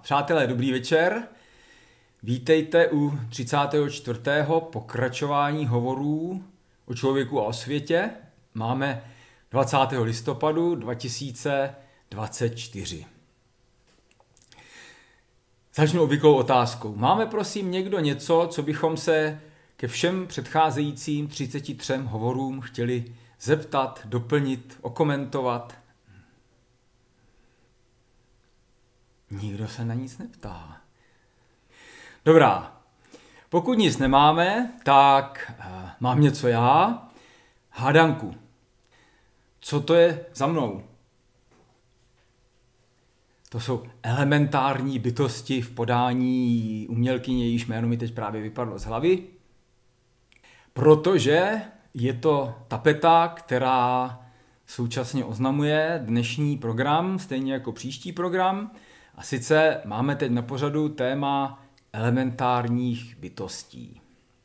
Přátelé, dobrý večer. Vítejte u 34. pokračování hovorů o člověku a o světě. Máme 20. listopadu 2024. Začnu obvyklou otázkou. Máme prosím někdo něco, co bychom se ke všem předcházejícím 33 hovorům chtěli zeptat, doplnit, okomentovat? Nikdo se na nic neptá. Dobrá, pokud nic nemáme, tak mám něco já. Hádanku. Co to je za mnou? To jsou elementární bytosti v podání umělkyně, jejíž jméno mi teď právě vypadlo z hlavy. Protože je to tapeta, která současně oznamuje dnešní program, stejně jako příští program. A sice máme teď na pořadu téma elementárních bytostí.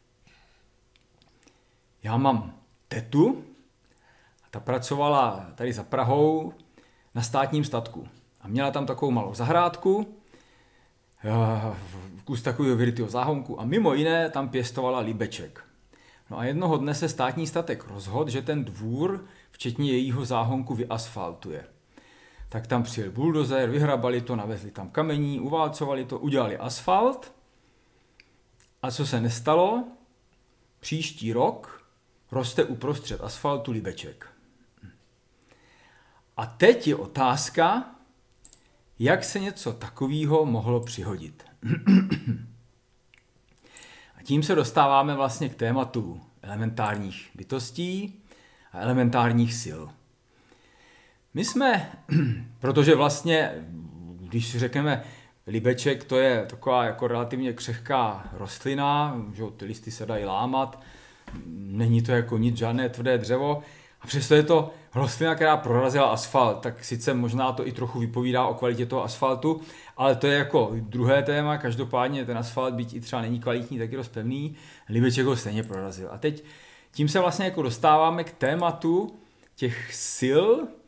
Já mám tetu a ta pracovala tady za Prahou na státním statku. A měla tam takovou malou zahrádku, kus takového vyrytého záhonku a mimo jiné tam pěstovala líbeček. No a jednoho dne se státní statek rozhodl, že ten dvůr, včetně jejího záhonku, vyasfaltuje. Tak tam přijel buldozer, vyhrabali to, navezli tam kamení, uválcovali to, udělali asfalt. A co se nestalo? Příští rok roste uprostřed asfaltu líbeček. A teď je otázka, jak se něco takového mohlo přihodit. A tím se dostáváme vlastně k tématu elementárních bytostí a elementárních sil. My jsme, protože vlastně, když si řekneme líbeček, to je taková jako relativně křehká rostlina, že ty listy se dají lámat, není to jako nic, žádné tvrdé dřevo, a přesto je to rostlina, která prorazila asfalt, tak sice možná to i trochu vypovídá o kvalitě toho asfaltu, ale to je jako druhé téma, každopádně ten asfalt, byť i třeba není kvalitní, tak je dost pevný, líbeček ho stejně prorazil. A teď tím se vlastně jako dostáváme k tématu těch sil,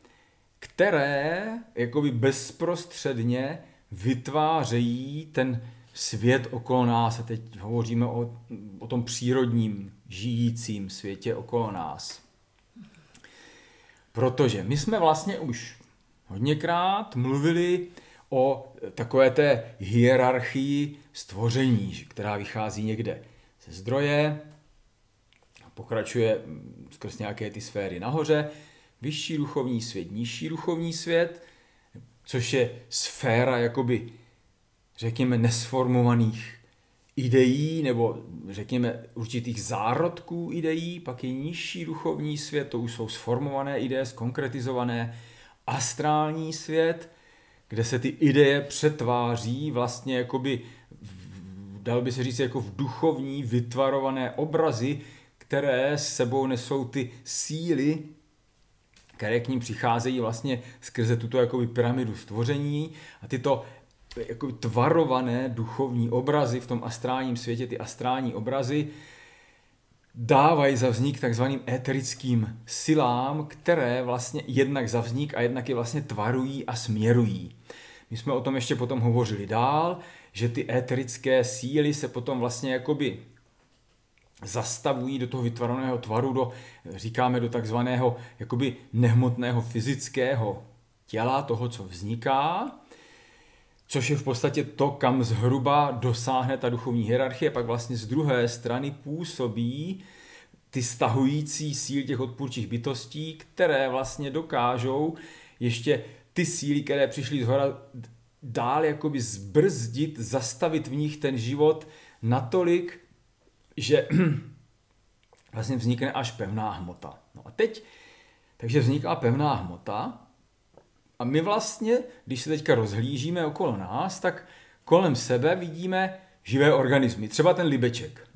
které jakoby bezprostředně vytvářejí ten svět okolo nás. A teď hovoříme o tom přírodním, žijícím světě okolo nás. Protože my jsme vlastně už hodněkrát mluvili o takové té hierarchii stvoření, která vychází někde ze zdroje, pokračuje skrz nějaké ty sféry nahoře, vyšší duchovní svět, nižší duchovní svět, což je sféra jakoby, řekněme, nesformovaných ideí, nebo řekněme určitých zárodků ideí, pak je nižší duchovní svět, to už jsou sformované ideje, zkonkretizované, astrální svět, kde se ty ideje přetváří vlastně jakoby, dalo by se říct, jako v duchovní vytvarované obrazy, které s sebou nesou ty síly, které k ním přicházejí vlastně skrze tuto jakoby pyramidu stvoření, a tyto jakoby tvarované duchovní obrazy v tom astrálním světě, ty astrální obrazy, dávají za vznik takzvaným éterickým silám, které vlastně jednak za vznik a jednak je vlastně tvarují a směrují. My jsme o tom ještě potom hovořili dál, že ty éterické síly se potom vlastně jakoby zastavují do toho vytvarovaného tvaru, říkáme do takzvaného jakoby nehmotného fyzického těla, toho, co vzniká, což je v podstatě to, kam zhruba dosáhne ta duchovní hierarchie, pak vlastně z druhé strany působí ty stahující síly těch odpůrčích bytostí, které vlastně dokážou ještě ty síly, které přišly zhora, dál jakoby zbrzdit, zastavit v nich ten život natolik, že vlastně vznikne až pevná hmota. No a teď, takže vzniká pevná hmota a my vlastně, když se teďka rozhlížíme okolo nás, tak kolem sebe vidíme živé organismy, třeba ten líbeček.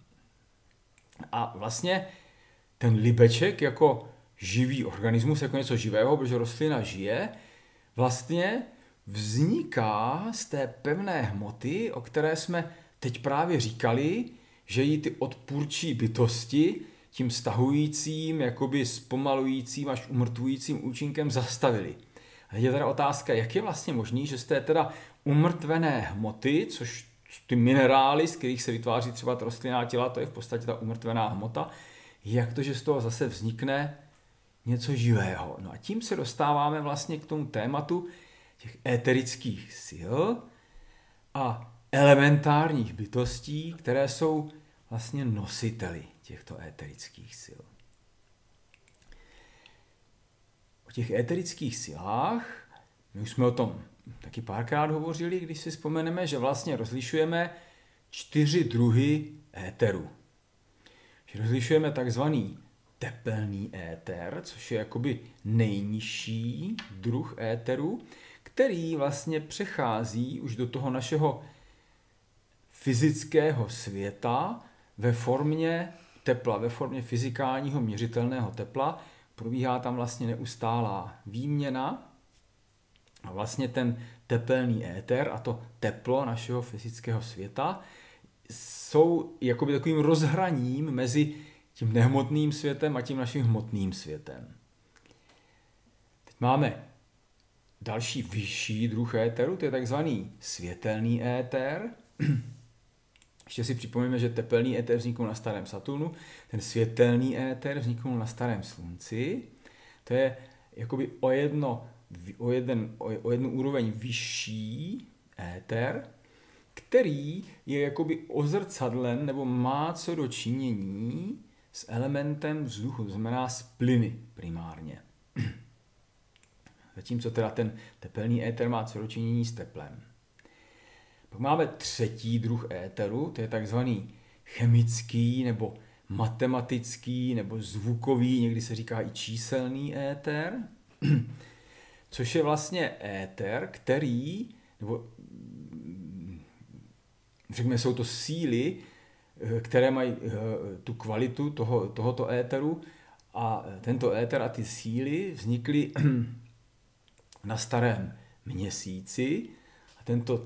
A vlastně ten líbeček jako živý organismus, jako něco živého, protože rostlina žije, vlastně vzniká z té pevné hmoty, o které jsme teď právě říkali, že ji ty odpůrčí bytosti tím stahujícím, jakoby zpomalujícím až umrtvujícím účinkem zastavili. A teď je teda otázka, jak je vlastně možný, že z té teda umrtvené hmoty, což ty minerály, z kterých se vytváří třeba ta rostlinná těla, to je v podstatě ta umrtvená hmota, jak to, že z toho zase vznikne něco živého. No a tím se dostáváme vlastně k tomu tématu těch éterických sil a elementárních bytostí, které jsou vlastně nositeli těchto éterických sil. O těch éterických silách, my už jsme o tom taky párkrát hovořili, když si vzpomeneme, že vlastně rozlišujeme 4 druhy éteru. Že rozlišujeme takzvaný tepelný éter, což je jakoby nejnižší druh éteru, který vlastně přechází už do toho našeho fyzického světa ve formě tepla, ve formě fyzikálního měřitelného tepla. Probíhá tam vlastně neustálá výměna a vlastně ten tepelný éter a to teplo našeho fyzického světa jsou jakoby takovým rozhraním mezi tím nehmotným světem a tím naším hmotným světem. Teď máme další vyšší druh éteru, to je takzvaný světelný éter. Ještě si připomeňme, že tepelný éter vznikl na starém Saturnu, ten světelný éter vznikl na starém Slunci. To je jakoby o jednu úroveň vyšší éter, který je jakoby ozrcadlen nebo má co do činění s elementem vzduchu, to znamená s plyny primárně. Zatímco teda ten tepelný éter má co do činění s teplem. Pak máme třetí druh éteru, to je takzvaný chemický nebo matematický nebo zvukový, někdy se říká i číselný éter, což je vlastně éter, který, nebo řekněme, jsou to síly, které mají tu kvalitu tohoto éteru a tento éter a ty síly vznikly na starém Měsíci a tento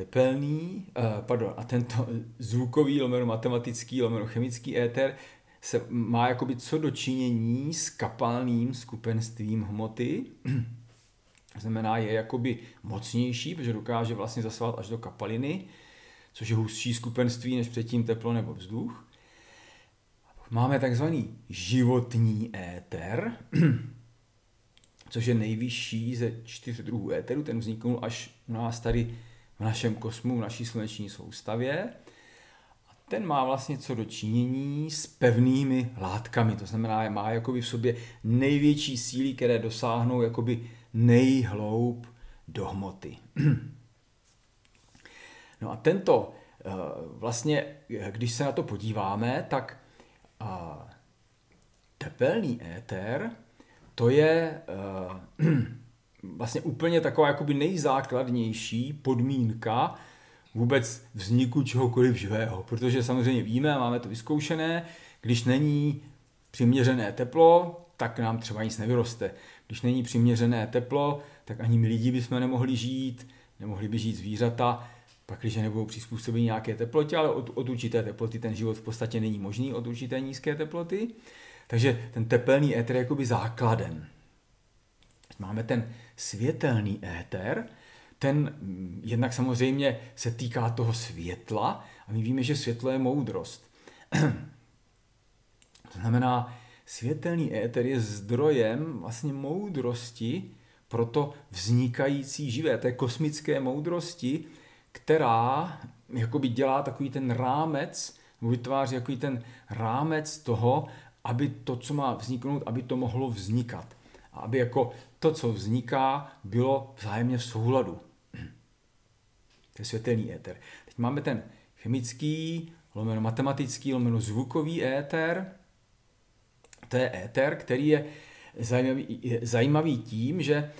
tento zvukový, matematický, chemický éter se má jakoby co do činění s kapalným skupenstvím hmoty. Znamená, je jakoby mocnější, protože dokáže vlastně zasahovat až do kapaliny, což je hustší skupenství než předtím teplo nebo vzduch. Máme takzvaný životní éter, což je nejvyšší ze 4 druhů éteru. Ten vzniknul až u nás tady v našem kosmu, v naší sluneční soustavě. A ten má vlastně co do činění s pevnými látkami. To znamená, má jakoby v sobě největší síly, které dosáhnou jakoby nejhloub do hmoty. No a tento vlastně, když se na to podíváme, tak tepelný éter, to je vlastně úplně taková jakoby nejzákladnější podmínka vůbec vzniku čehokoliv živého. Protože samozřejmě víme, máme to vyzkoušené, když není přiměřené teplo, tak nám třeba nic nevyroste. Když není přiměřené teplo, tak ani my lidi bychom nemohli žít, nemohli by žít zvířata, pak když nebudou přizpůsobení nějaké teplotě, ale od určité teploty ten život v podstatě není možný, od určité nízké teploty. Takže ten tepelný éter je jakoby základem. Máme ten světelný éter, ten jednak samozřejmě se týká toho světla a my víme, že světlo je moudrost. To znamená, světelný éter je zdrojem vlastně moudrosti pro to vznikající živé, té kosmické moudrosti, která jakoby dělá takový ten rámec, nebo vytváří takový ten rámec toho, aby to, co má vzniknout, aby to mohlo vznikat. A aby jako to, co vzniká, bylo vzájemně v souladu. To je světelný éter. Teď máme ten chemický, matematický, zvukový éter. To je éter, který je zajímavý tím, že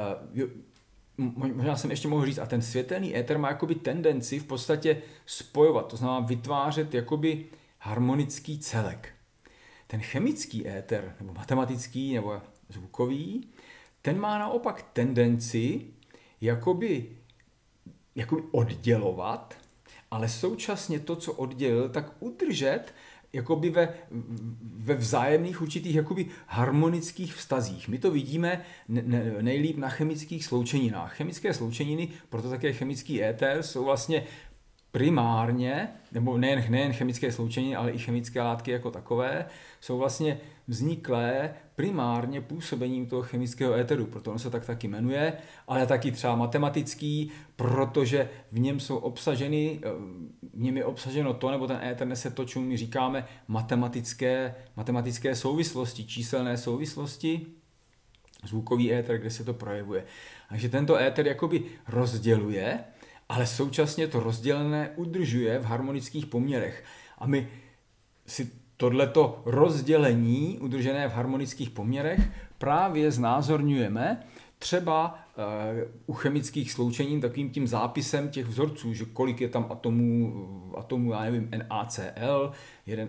možná jsem ještě mohl říct, a ten světelný éter má jakoby tendenci v podstatě spojovat, to znamená vytvářet jakoby harmonický celek. Ten chemický éter, nebo matematický, nebo zvukový, ten má naopak tendenci jakoby oddělovat, ale současně to, co oddělil, tak udržet jakoby ve vzájemných určitých jakoby harmonických vztazích. My to vidíme nejlíp na chemických sloučeninách. Chemické sloučeniny, proto také chemický éter, jsou vlastně primárně, nebo nejen chemické sloučeniny, ale i chemické látky jako takové, jsou vlastně vzniklé primárně působením toho chemického éteru, proto on se tak taky jmenuje, ale taky třeba matematický, protože v něm je obsaženo to, nebo ten éter nese to, čemu my říkáme matematické souvislosti, číselné souvislosti, zvukový éter, kde se to projevuje. Takže tento éter jakoby rozděluje, ale současně to rozdělené udržuje v harmonických poměrech. A my si tohleto rozdělení udržené v harmonických poměrech právě znázorňujeme třeba u chemických sloučenin takovým tím zápisem těch vzorců, že kolik je tam atomů já nevím, NaCl, jeden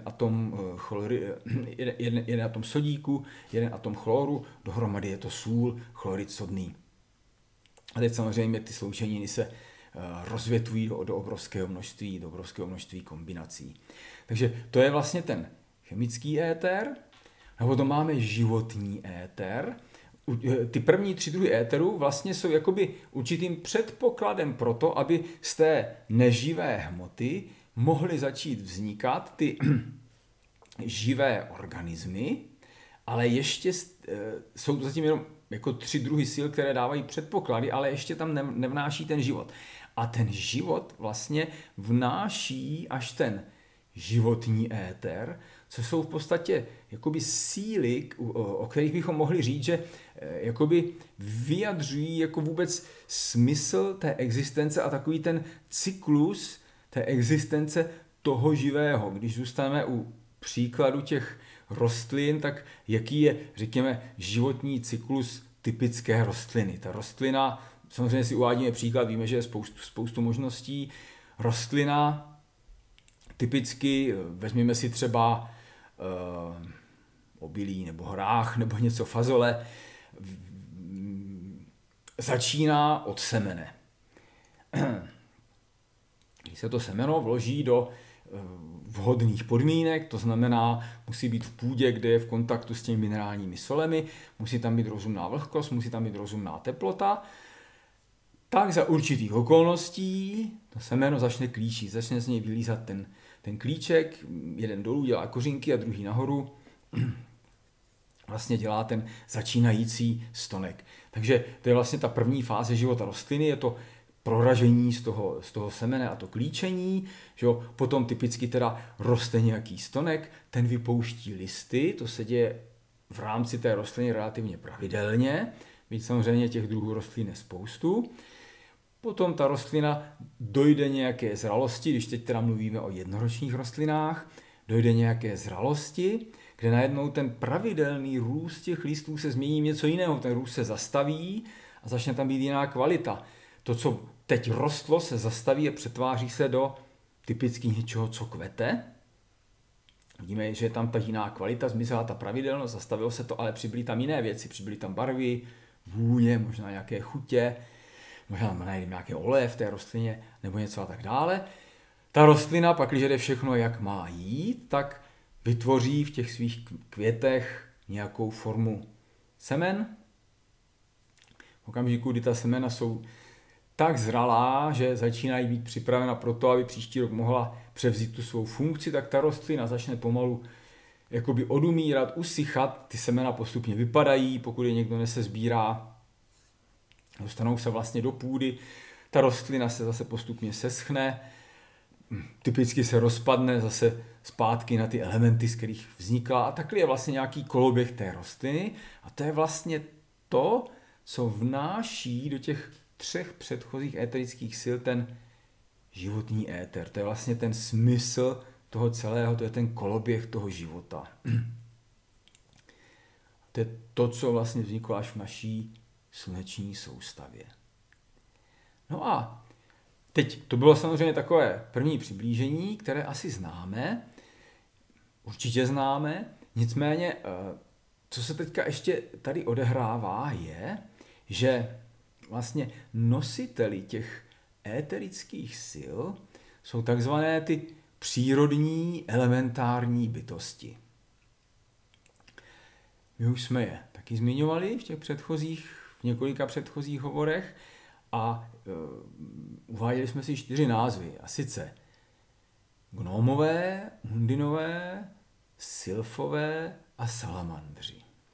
atom sodíku, jeden atom chloru, dohromady je to sůl, chlorid sodný. A teď samozřejmě ty sloučeniny se rozvětvují do obrovského množství kombinací. Takže to je vlastně ten chemický éter, nebo to máme životní éter. Ty první 3 druhy éteru vlastně jsou jakoby určitým předpokladem pro to, aby z té neživé hmoty mohly začít vznikat ty živé organismy, ale ještě jsou zatím jenom jako 3 druhy sil, které dávají předpoklady, ale ještě tam nevnáší ten život. A ten život vlastně vnáší až ten životní éter, co jsou v podstatě jakoby síly, o kterých bychom mohli říct, že jakoby vyjadřují jako vůbec smysl té existence a takový ten cyklus té existence toho živého. Když zůstaneme u příkladu těch rostlin, tak jaký je, řekněme, životní cyklus typické rostliny. Ta rostlina, samozřejmě si uvádíme příklad, víme, že je spoustu možností. Rostlina typicky, vezměme si třeba obilí nebo hrách nebo něco fazole, začíná od semene. Když se to semeno vloží do vhodných podmínek, to znamená, musí být v půdě, kde je v kontaktu s těmi minerálními solemi, musí tam být rozumná vlhkost, musí tam být rozumná teplota, tak za určitých okolností to semeno začne klíčit, začne z něj vylízat ten klíček, jeden dolů dělá kořínky a druhý nahoru, vlastně dělá ten začínající stonek. Takže to je vlastně ta první fáze života rostliny, je to proražení z toho semene a to klíčení, že jo? Potom typicky teda roste nějaký stonek, ten vypouští listy, to se děje v rámci té rostliny relativně pravidelně, byť samozřejmě těch druhů rostlin je spoustu. Potom ta rostlina dojde nějaké zralosti, když teď teda mluvíme o jednoročních rostlinách, dojde nějaké zralosti, kde najednou ten pravidelný růst těch listů se změní v něco jiného, ten růst se zastaví a začne tam být jiná kvalita. To, co teď rostlo, se zastaví a přetváří se do typicky něčeho, co kvete. Vidíme, že je tam ta jiná kvalita, zmizela ta pravidelnost, zastavilo se to, ale přibyly tam jiné věci, přibyly tam barvy, vůně, možná nějaké chutě, možná najdeme nějaké oleje v té rostlině nebo něco a tak dále. Ta rostlina, pak když jde všechno, jak má jít, tak vytvoří v těch svých květech nějakou formu semen. V okamžiku, kdy ta semena jsou tak zralá, že začínají být připravena pro to, aby příští rok mohla převzít tu svou funkci, tak ta rostlina začne pomalu jakoby odumírat, usychat, ty semena postupně vypadají, pokud je někdo nesezbírá, dostanou se vlastně do půdy, ta rostlina se zase postupně seschne, typicky se rozpadne zase zpátky na ty elementy, z kterých vznikla a takhle je vlastně nějaký koloběh té rostliny a to je vlastně to, co vnáší do těch 3 předchozích éterických sil ten životní éter. To je vlastně ten smysl toho celého, to je ten koloběh toho života. To je to, co vlastně vzniklo až v naší sluneční soustavě. No a teď to bylo samozřejmě takové první přiblížení, které asi známe, určitě známe, nicméně, co se teďka ještě tady odehrává, je, že vlastně nositeli těch éterických sil jsou takzvané ty přírodní elementární bytosti. My už jsme je taky zmiňovali v několika předchozích hovorech a uváděli jsme si 4 názvy, a sice gnomové, undinové, sylfové a salamandři.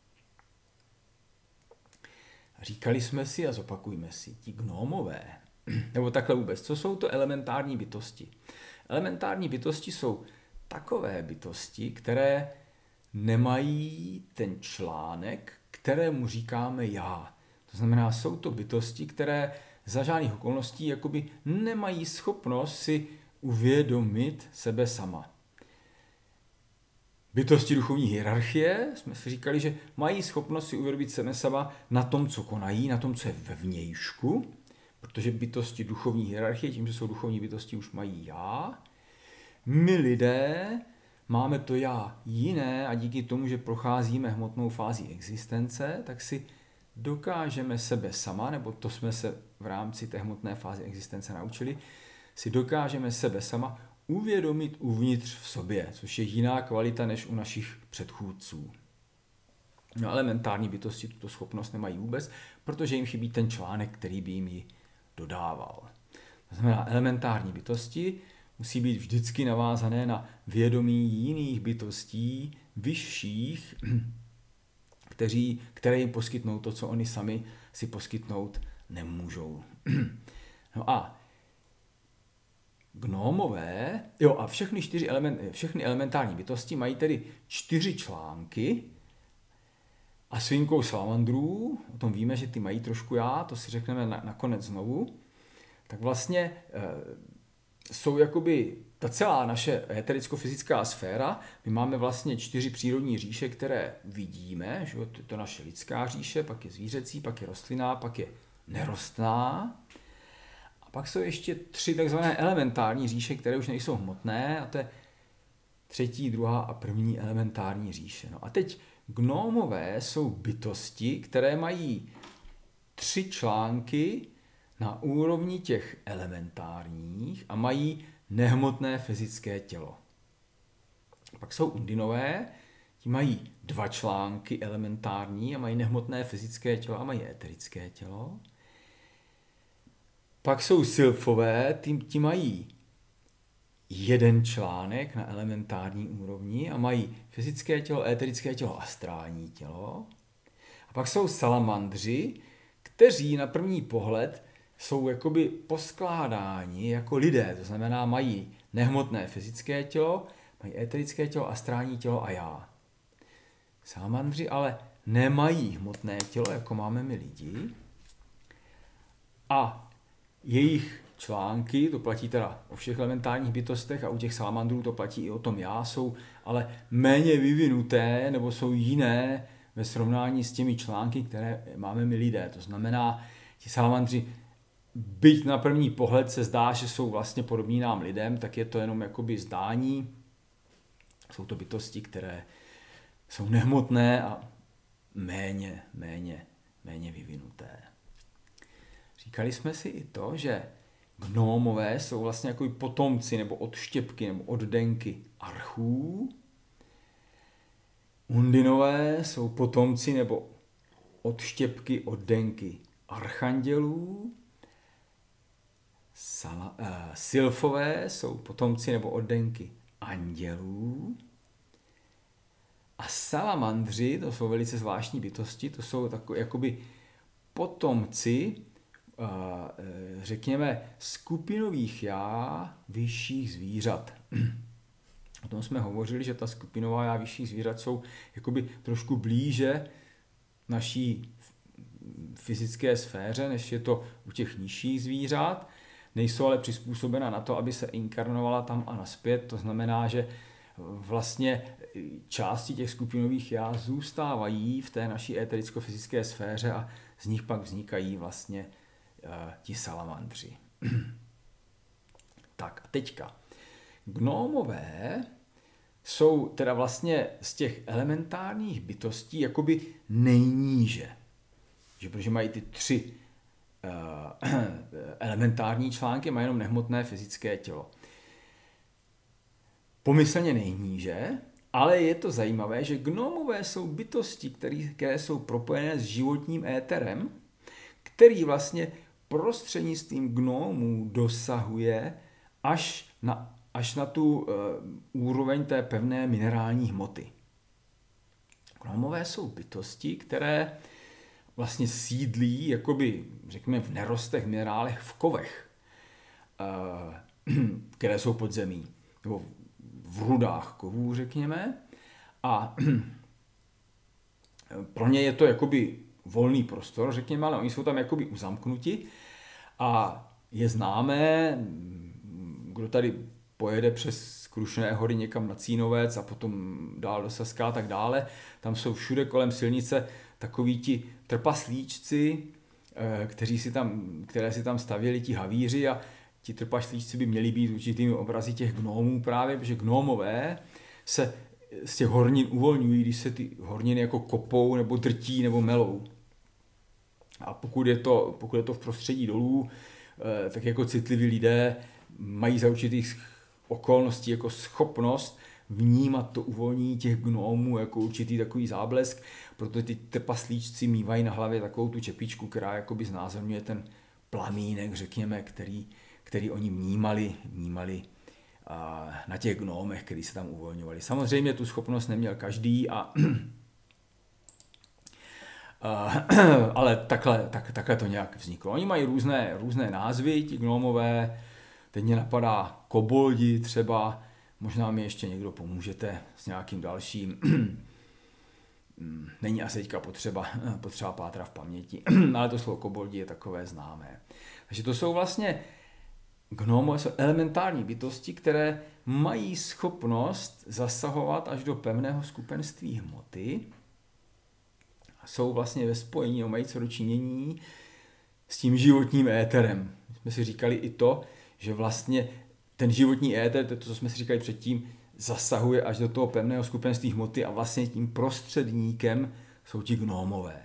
Říkali jsme si a zopakujme si, ti gnomové, nebo takhle vůbec, co jsou to elementární bytosti? Elementární bytosti jsou takové bytosti, které nemají ten článek, kterému říkáme já. To znamená, jsou to bytosti, které za žádných okolností jakoby nemají schopnost si uvědomit sebe sama. Bytosti duchovní hierarchie, jsme si říkali, že mají schopnost si uvědomit sebe sama na tom, co konají, na tom, co je vevnějšku, protože bytosti duchovní hierarchie, tím, že jsou duchovní bytosti, už mají já. My lidé máme to já jiné a díky tomu, že procházíme hmotnou fází existence, tak si dokážeme sebe sama, nebo to jsme se v rámci té hmotné fáze existence naučili, si dokážeme sebe sama uvědomit uvnitř v sobě, což je jiná kvalita než u našich předchůdců. No, elementární bytosti tuto schopnost nemají vůbec, protože jim chybí ten článek, který by jim ji dodával. To znamená, elementární bytosti musí být vždycky navázané na vědomí jiných bytostí, vyšších, které jim poskytnou to, co oni sami si poskytnout nemůžou. No a gnomové, a všechny elementární bytosti mají tedy 4 články a s výjimkou salamandrů, o tom víme, že ty mají trošku já, to si řekneme nakonec znovu, tak vlastně jsou jakoby ta celá naše etericko-fyzická sféra. My máme vlastně 4 přírodní říše, které vidíme, že je to naše lidská říše, pak je zvířecí, pak je rostlinná, pak je nerostná. A pak jsou ještě 3 takzvané elementární říše, které už nejsou hmotné, a to je 3., 2. a 1. elementární říše. No a teď gnomové jsou bytosti, které mají 3 články na úrovni těch elementárních a mají nehmotné fyzické tělo. Pak jsou undinové, ti mají 2 články elementární a mají nehmotné fyzické tělo a mají eterické tělo. Pak jsou sylfové, ti mají 1 článek na elementární úrovni a mají fyzické tělo, eterické tělo, astrální tělo. A pak jsou salamandři, kteří na první pohled jsou jakoby poskládáni jako lidé, to znamená mají nehmotné fyzické tělo, mají eterické tělo, astrální tělo a já. Salamandři ale nemají hmotné tělo, jako máme my lidi, a jejich články, to platí teda o všech elementárních bytostech a u těch salamandrů to platí i o tom já, jsou ale méně vyvinuté nebo jsou jiné ve srovnání s těmi články, které máme my lidé. To znamená, ti salamandři, byť na první pohled se zdá, že jsou vlastně podobní nám lidem, tak je to jenom jakoby zdání. Jsou to bytosti, které jsou nehmotné a méně vyvinuté. Říkali jsme si i to, že gnomové jsou vlastně jako potomci nebo odštěpky nebo oddenky archů. Undinové jsou potomci nebo odštěpky oddenky archandělů. Sylfové jsou potomci nebo oddenky andělů. A salamandři, to jsou velice zvláštní bytosti, to jsou takové jakoby potomci, řekněme, skupinových já vyšších zvířat. O tom jsme hovořili, že ta skupinová já vyšších zvířat jsou jakoby trošku blíže naší fyzické sféře, než je to u těch nižších zvířat. Nejsou ale přizpůsobena na to, aby se inkarnovala tam a nazpět. To znamená, že vlastně části těch skupinových já zůstávají v té naší etericko-fyzické sféře a z nich pak vznikají vlastně ti salamandři. Tak a teďka. Gnomové jsou teda vlastně z těch elementárních bytostí jakoby nejníže. Protože mají ty 3 elementární články, mají jenom nehmotné fyzické tělo. pomyslně nejníže, ale je to zajímavé, že gnomové jsou bytosti, které jsou propojené s životním éterem, který vlastně prostřednictvím gnomů dosahuje až na tu úroveň té pevné minerální hmoty. Gnomové jsou bytosti, které vlastně sídlí, jakoby, řekněme, v nerostech, minerálech, v kovech, které jsou pod zemí, nebo v rudách kovů, řekněme. A pro ně je to jakoby volný prostor, řekněme, ale oni jsou tam jakoby uzamknuti. A je známé, kdo tady pojede přes Krušné hory někam na Cínovec a potom dál do Saska a tak dále, tam jsou všude kolem silnice takoví ti trpaslíčci, které si tam stavěli ti havíři, a ti trpaslíčci by měli být určitými obrazy těch gnomů právě, protože gnomové se z těch hornin uvolňují, když se ty horniny jako kopou nebo drtí nebo melou. A pokud je to v prostředí dolů, tak jako citliví lidé mají za určitých okolností jako schopnost vnímat to uvolnění těch gnomů jako určitý takový záblesk, protože ty trpaslíčci mívají na hlavě takovou tu čepičku, která jakoby znázorňuje ten plamínek, řekněme, který oni vnímali na těch gnomech, který se tam uvolňovali. Samozřejmě tu schopnost neměl každý, ale takhle to nějak vzniklo. Oni mají různé názvy, ti gnomové. Teď mě napadá koboldi třeba, možná mi ještě někdo pomůžete s nějakým dalším. Není asi teďka potřeba pátrat v paměti, ale to slovo koboldi je takové známé. Takže to jsou vlastně gnomové, jsou elementární bytosti, které mají schopnost zasahovat až do pevného skupenství hmoty a jsou vlastně ve spojení, mají co dočinění s tím životním éterem. Jsme si říkali i to, že vlastně ten životní éter, to, co jsme si říkali předtím, zasahuje až do toho pevného skupenství hmoty a vlastně tím prostředníkem jsou ti gnomové.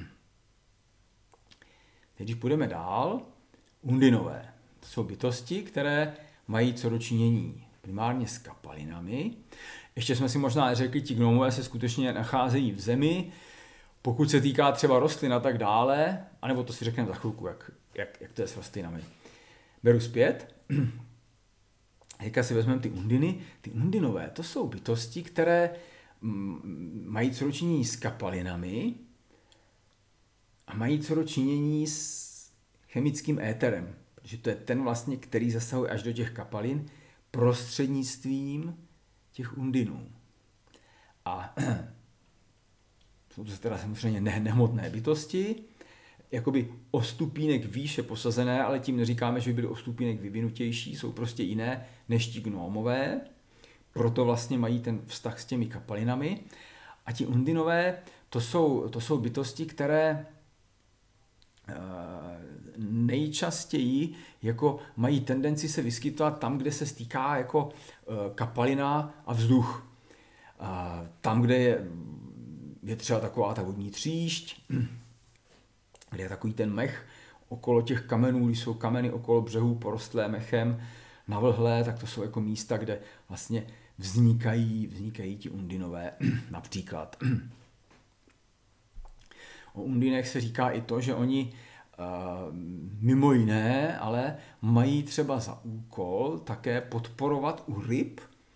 Teď, když půjdeme dál, undinové. To jsou bytosti, které mají co dočinění primárně s kapalinami. Ještě jsme si možná řekli, ti gnomové se skutečně nacházejí v zemi. Pokud se týká třeba rostlin a tak dále, anebo to si řekneme za chvilku, jak to je s rostlinami. Beru zpět. Teďka si vezmeme ty undiny. Ty undinové, to jsou bytosti, které mají co dočinění s kapalinami a mají co dočinění s chemickým éterem, protože to je ten vlastně, který zasahuje až do těch kapalin prostřednictvím těch undinů. A jsou to teda samozřejmě nehmotné bytosti, jakoby o stupínek výše posazené, ale tím neříkáme, že by byly o stupínek vyvinutější, jsou prostě jiné než ti gnomové, proto vlastně mají ten vztah s těmi kapalinami. A ti undinové, to jsou bytosti, které nejčastěji jako mají tendenci se vyskytovat tam, kde se stýká jako kapalina a vzduch. Tam, kde je třeba taková ta vodní tříšť, kde je takový ten mech okolo těch kamenů, když jsou kameny okolo břehů porostlé mechem, navlhlé, tak to jsou jako místa, kde vlastně vznikají ti undinové například. O undinech se říká i to, že oni mimo jiné, ale mají třeba za úkol také podporovat u ryb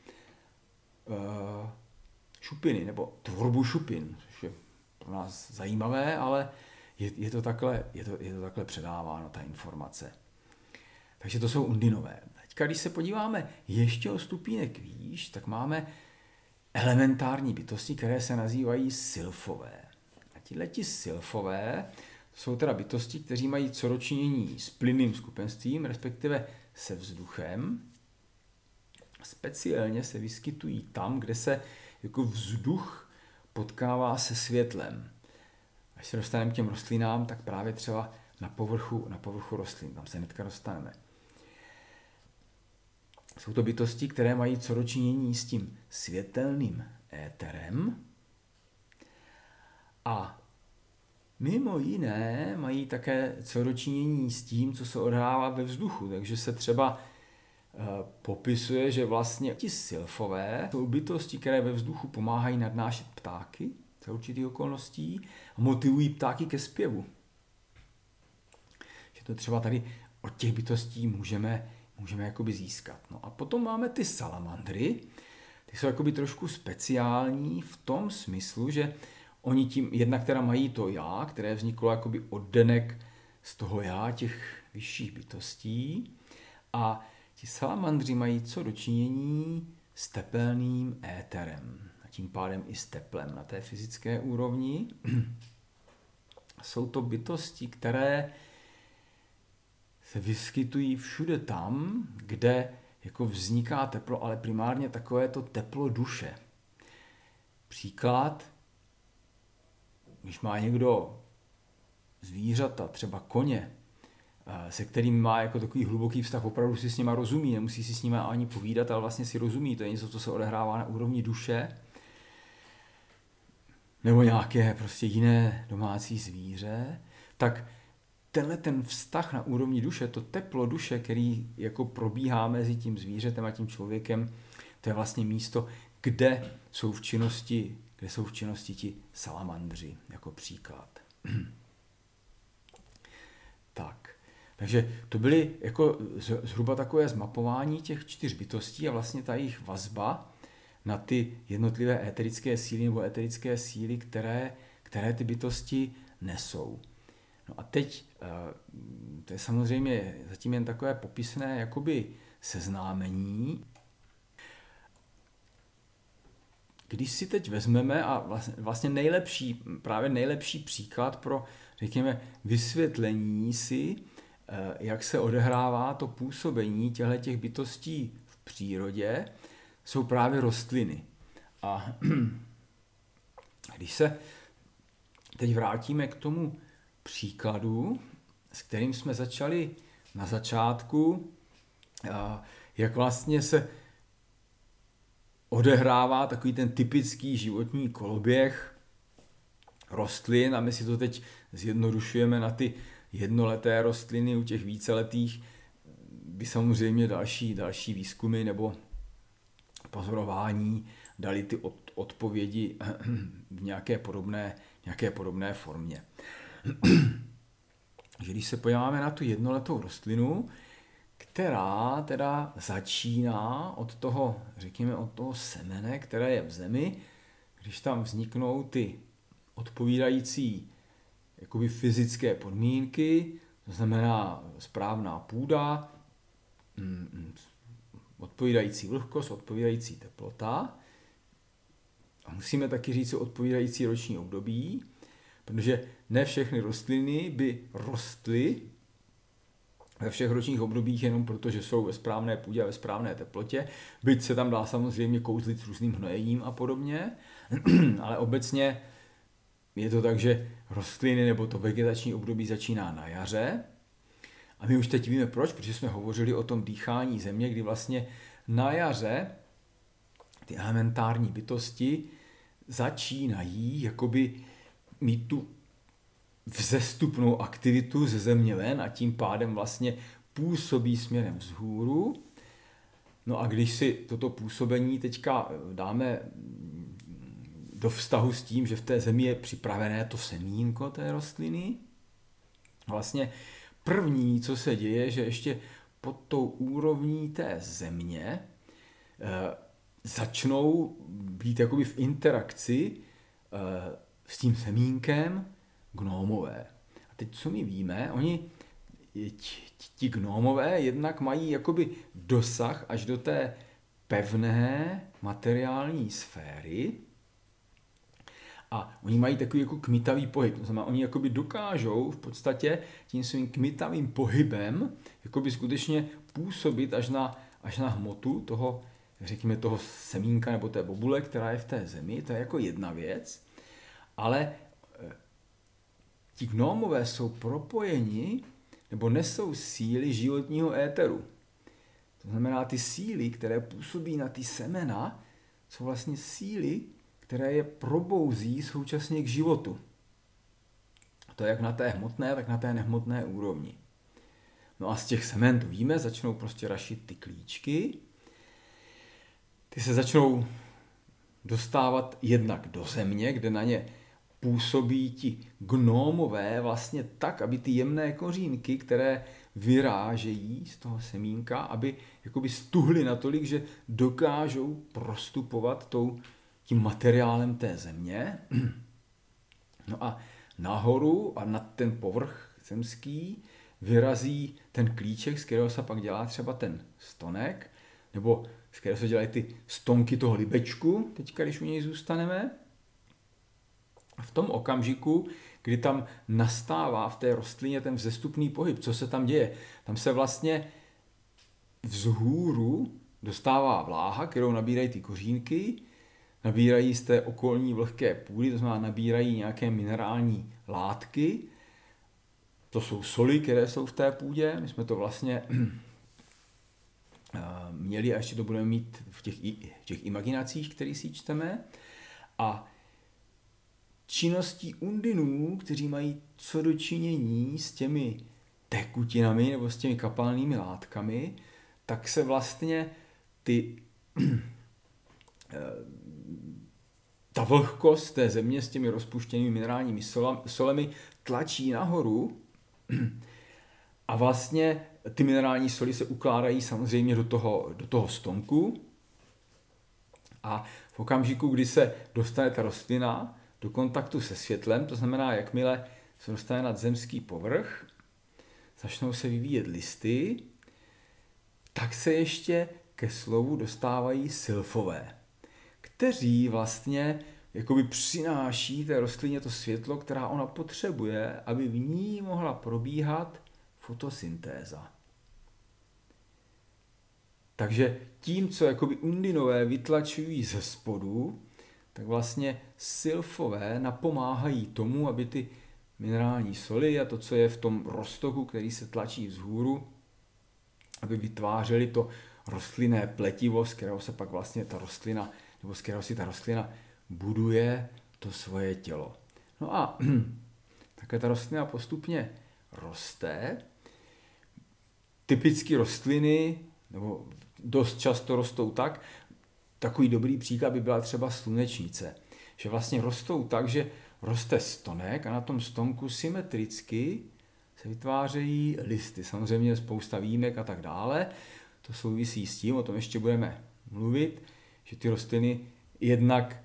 šupiny, nebo tvorbu šupin, což je pro nás zajímavé, ale je to takhle předáváno, ta informace. Takže to jsou undinové. Teďka, když se podíváme ještě o stupínek výš, tak máme elementární bytosti, které se nazývají sylfové. A tihleti sylfové jsou teda bytosti, kteří mají co dočinění s plynným skupenstvím, respektive se vzduchem. Speciálně se vyskytují tam, kde se jako vzduch potkává se světlem. Až se dostaneme k těm rostlinám, tak právě třeba na povrchu rostlin, tam se hnedka dostaneme. Jsou to bytosti, které mají co dočinění s tím světelným éterem a mimo jiné mají také co dočinění s tím, co se odehrává ve vzduchu, takže se třeba popisuje, že vlastně ti sylfové jsou bytosti, které ve vzduchu pomáhají nadnášet ptáky za určitých okolností a motivují ptáky ke zpěvu. Že to třeba tady od těch bytostí můžeme jakoby získat. No a potom máme ty salamandry. Ty jsou jakoby trošku speciální v tom smyslu, že oni tím, jednak teda mají to já, které vzniklo jakoby oddenek z toho já těch vyšších bytostí, a ti salamandři mají co dočinění s tepelným éterem a tím pádem i s teplem na té fyzické úrovni. Jsou to bytosti, které se vyskytují všude tam, kde jako vzniká teplo, ale primárně takové to teplo duše. Příklad, když má někdo zvířata, třeba koně, se kterým má jako takový hluboký vztah, opravdu si s nima rozumí, nemusí si s nima ani povídat, ale vlastně si rozumí, to je něco, co se odehrává na úrovni duše, nebo nějaké prostě jiné domácí zvíře, tak tenhle ten vztah na úrovni duše, to teplo duše, který jako probíhá mezi tím zvířetem a tím člověkem, to je vlastně místo, kde jsou v činnosti ti salamandři, jako příklad. Takže to byly jako zhruba takové zmapování těch 4 bytostí a vlastně ta jejich vazba na ty jednotlivé éterické síly nebo éterické síly, které ty bytosti nesou. No a teď, to je samozřejmě zatím jen takové popisné jakoby seznámení. Když si teď vezmeme a vlastně nejlepší příklad pro, řekněme, vysvětlení si, jak se odehrává to působení těch bytostí v přírodě, jsou právě rostliny. A když se teď vrátíme k tomu příkladu, s kterým jsme začali na začátku, jak vlastně se odehrává takový ten typický životní koloběh rostlin, a my si to teď zjednodušujeme na ty jednoleté rostliny, u těch víceletých by samozřejmě další výzkumy nebo pozorování dali ty odpovědi v nějaké podobné formě. Když se podíváme na tu jednoletou rostlinu, která teda začíná od toho semene, které je v zemi, když tam vzniknou ty odpovídající jakoby fyzické podmínky, to znamená správná půda, odpovídající vlhkost, odpovídající teplota. A musíme taky říct odpovídající roční období, protože ne všechny rostliny by rostly ve všech ročních obdobích jenom proto, že jsou ve správné půdě a ve správné teplotě, byť se tam dá samozřejmě kouzlit s různým hnojením a podobně, ale obecně je to tak, že rostliny nebo to vegetační období začíná na jaře. A my už teď víme proč, protože jsme hovořili o tom dýchání země, kdy vlastně na jaře ty elementární bytosti začínají jakoby mít tu vzestupnou aktivitu ze země ven a tím pádem vlastně působí směrem vzhůru. No a když si toto působení teďka dáme do vztahu s tím, že v té zemi je připravené to semínko té rostliny, vlastně první, co se děje, že ještě pod tou úrovní té země začnou být jakoby v interakci s tím semínkem gnómové. A teď, co my víme, ti gnómové jednak mají jakoby dosah až do té pevné materiální sféry a oni mají takový jako kmitavý pohyb. To znamená, oni jakoby dokážou v podstatě tím svým kmitavým pohybem jakoby skutečně působit až na hmotu toho, řekněme, toho semínka nebo té bobule, která je v té zemi. To je jako jedna věc. Ale ti gnómové jsou propojeni nebo nesou síly životního éteru. To znamená, ty síly, které působí na ty semena, jsou vlastně síly, které je probouzí současně k životu. To je jak na té hmotné, tak na té nehmotné úrovni. No a z těch semen, to víme, začnou prostě rašit ty klíčky. Ty se začnou dostávat jednak do země, kde na ně působí ti gnómové vlastně tak, aby ty jemné kořínky, které vyrážejí z toho semínka, aby jakoby stuhly natolik, že dokážou prostupovat tím materiálem té země. No a nahoru a nad ten povrch zemský vyrazí ten klíček, z kterého se pak dělá třeba ten stonek, nebo z kterého se dělají ty stonky toho libečku, teďka, když u něj zůstaneme. V tom okamžiku, kdy tam nastává v té rostlině ten vzestupný pohyb, co se tam děje? Tam se vlastně vzhůru dostává vláha, kterou nabírají ty kořínky, nabírají z té okolní vlhké půdy, to znamená nabírají nějaké minerální látky, to jsou soli, které jsou v té půdě, my jsme to vlastně měli a ještě to budeme mít v těch imaginacích, které si čteme. A činností Undinů, kteří mají co dočinění s těmi tekutinami nebo s těmi kapalnými látkami, tak se vlastně ta vlhkost té země s těmi rozpuštěnými minerálními solemi tlačí nahoru a vlastně ty minerální soli se ukládají samozřejmě do toho stonku a v okamžiku, kdy se dostane ta rostlina do kontaktu se světlem, to znamená, jakmile se dostane nad zemský povrch, začnou se vyvíjet listy, tak se ještě ke slovu dostávají sylfové, kteří vlastně jakoby přináší té rostlině to světlo, která ona potřebuje, aby v ní mohla probíhat fotosyntéza. Takže tím, co jakoby Undinové vytlačují ze spodu, tak vlastně sylfové napomáhají tomu, aby ty minerální soli a to, co je v tom roztoku, který se tlačí vzhůru, aby vytvářely to rostlinné pletivo, z kterého se pak vlastně ta rostlina, nebo z kterého si ta rostlina buduje to svoje tělo. No a také ta rostlina postupně roste. Typicky rostliny, nebo dost často rostou tak, takový dobrý příklad by byla třeba slunečnice, že vlastně rostou tak, že roste stonek a na tom stonku symetricky se vytvářejí listy. Samozřejmě spousta výjimek a tak dále. To souvisí s tím, o tom ještě budeme mluvit, že ty rostliny jednak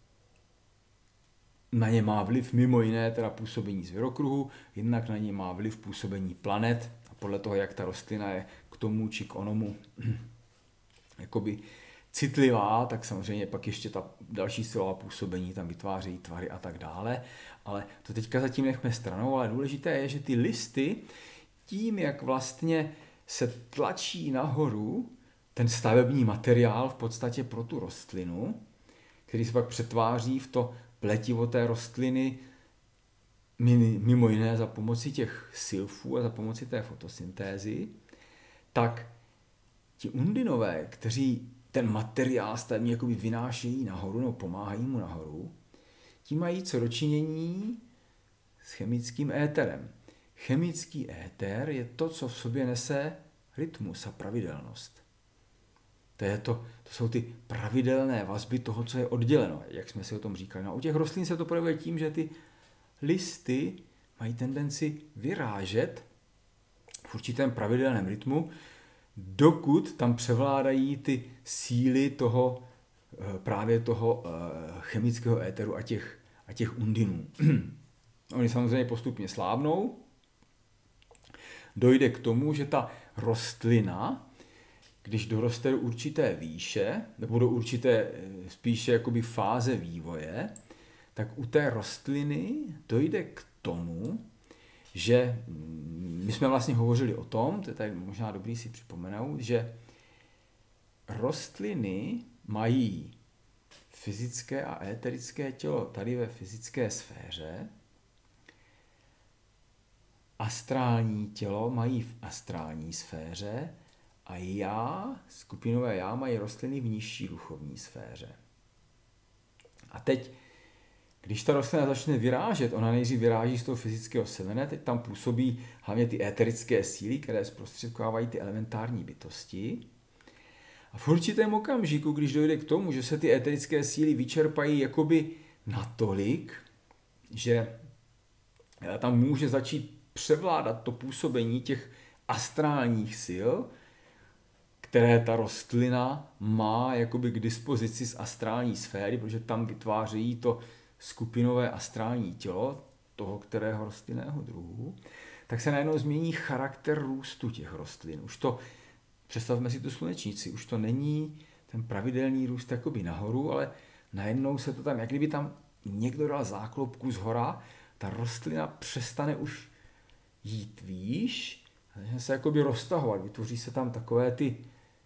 na ně má vliv mimo jiné teda působení zvěrokruhu, jednak na ně má vliv působení planet a podle toho, jak ta rostlina je k tomu či k onomu jakoby citlivá, tak samozřejmě pak ještě ta další silová působení tam vytvářejí tvary a tak dále. Ale to teďka zatím nechme stranou, ale důležité je, že ty listy tím, jak vlastně se tlačí nahoru ten stavební materiál v podstatě pro tu rostlinu, který se pak přetváří v to pletivo té rostliny, mimo jiné za pomoci těch sylfů a za pomoci té fotosyntézy, tak ti Undinové, kteří ten materiál stavební jakoby vynášejí nahoru nebo pomáhají mu nahoru, ti mají co dočinění s chemickým éterem. Chemický éter je to, co v sobě nese rytmus a pravidelnost. To jsou ty pravidelné vazby toho, co je odděleno, jak jsme si o tom říkali. No a u těch rostlin se to projevuje tím, že ty listy mají tendenci vyrážet v určitém pravidelném rytmu, dokud tam převládají ty síly právě toho chemického éteru a těch Undinů. Oni samozřejmě postupně slábnou. Dojde k tomu, že ta rostlina, když doroste do určité výše, nebo do určité spíše jakoby fáze vývoje, tak u té rostliny dojde k tomu, že my jsme vlastně hovořili o tom, to je tady možná dobrý si připomenout, že rostliny mají fyzické a éterické tělo tady ve fyzické sféře, astrální tělo mají v astrální sféře a skupinové já, mají rostliny v nižší duchovní sféře. A teď Když ta rostlina začne vyrážet, ona nejdřív vyráží z toho fyzického semene, teď tam působí hlavně ty éterické síly, které zprostředkovávají ty elementární bytosti. A v určitém okamžiku, když dojde k tomu, že se ty éterické síly vyčerpají jakoby natolik, že tam může začít převládat to působení těch astrálních sil, které ta rostlina má jakoby k dispozici z astrální sféry, protože tam vytvářejí to skupinové astrální tělo toho kterého rostlinného druhu, tak se najednou změní charakter růstu těch rostlin. Už to, představme si tu slunečnici, už to není ten pravidelný růst jakoby nahoru, ale najednou se to tam, jak kdyby tam někdo dal záklopku zhora, ta rostlina přestane už jít výš, začne se jakoby roztahovat, vytvoří se tam takové ty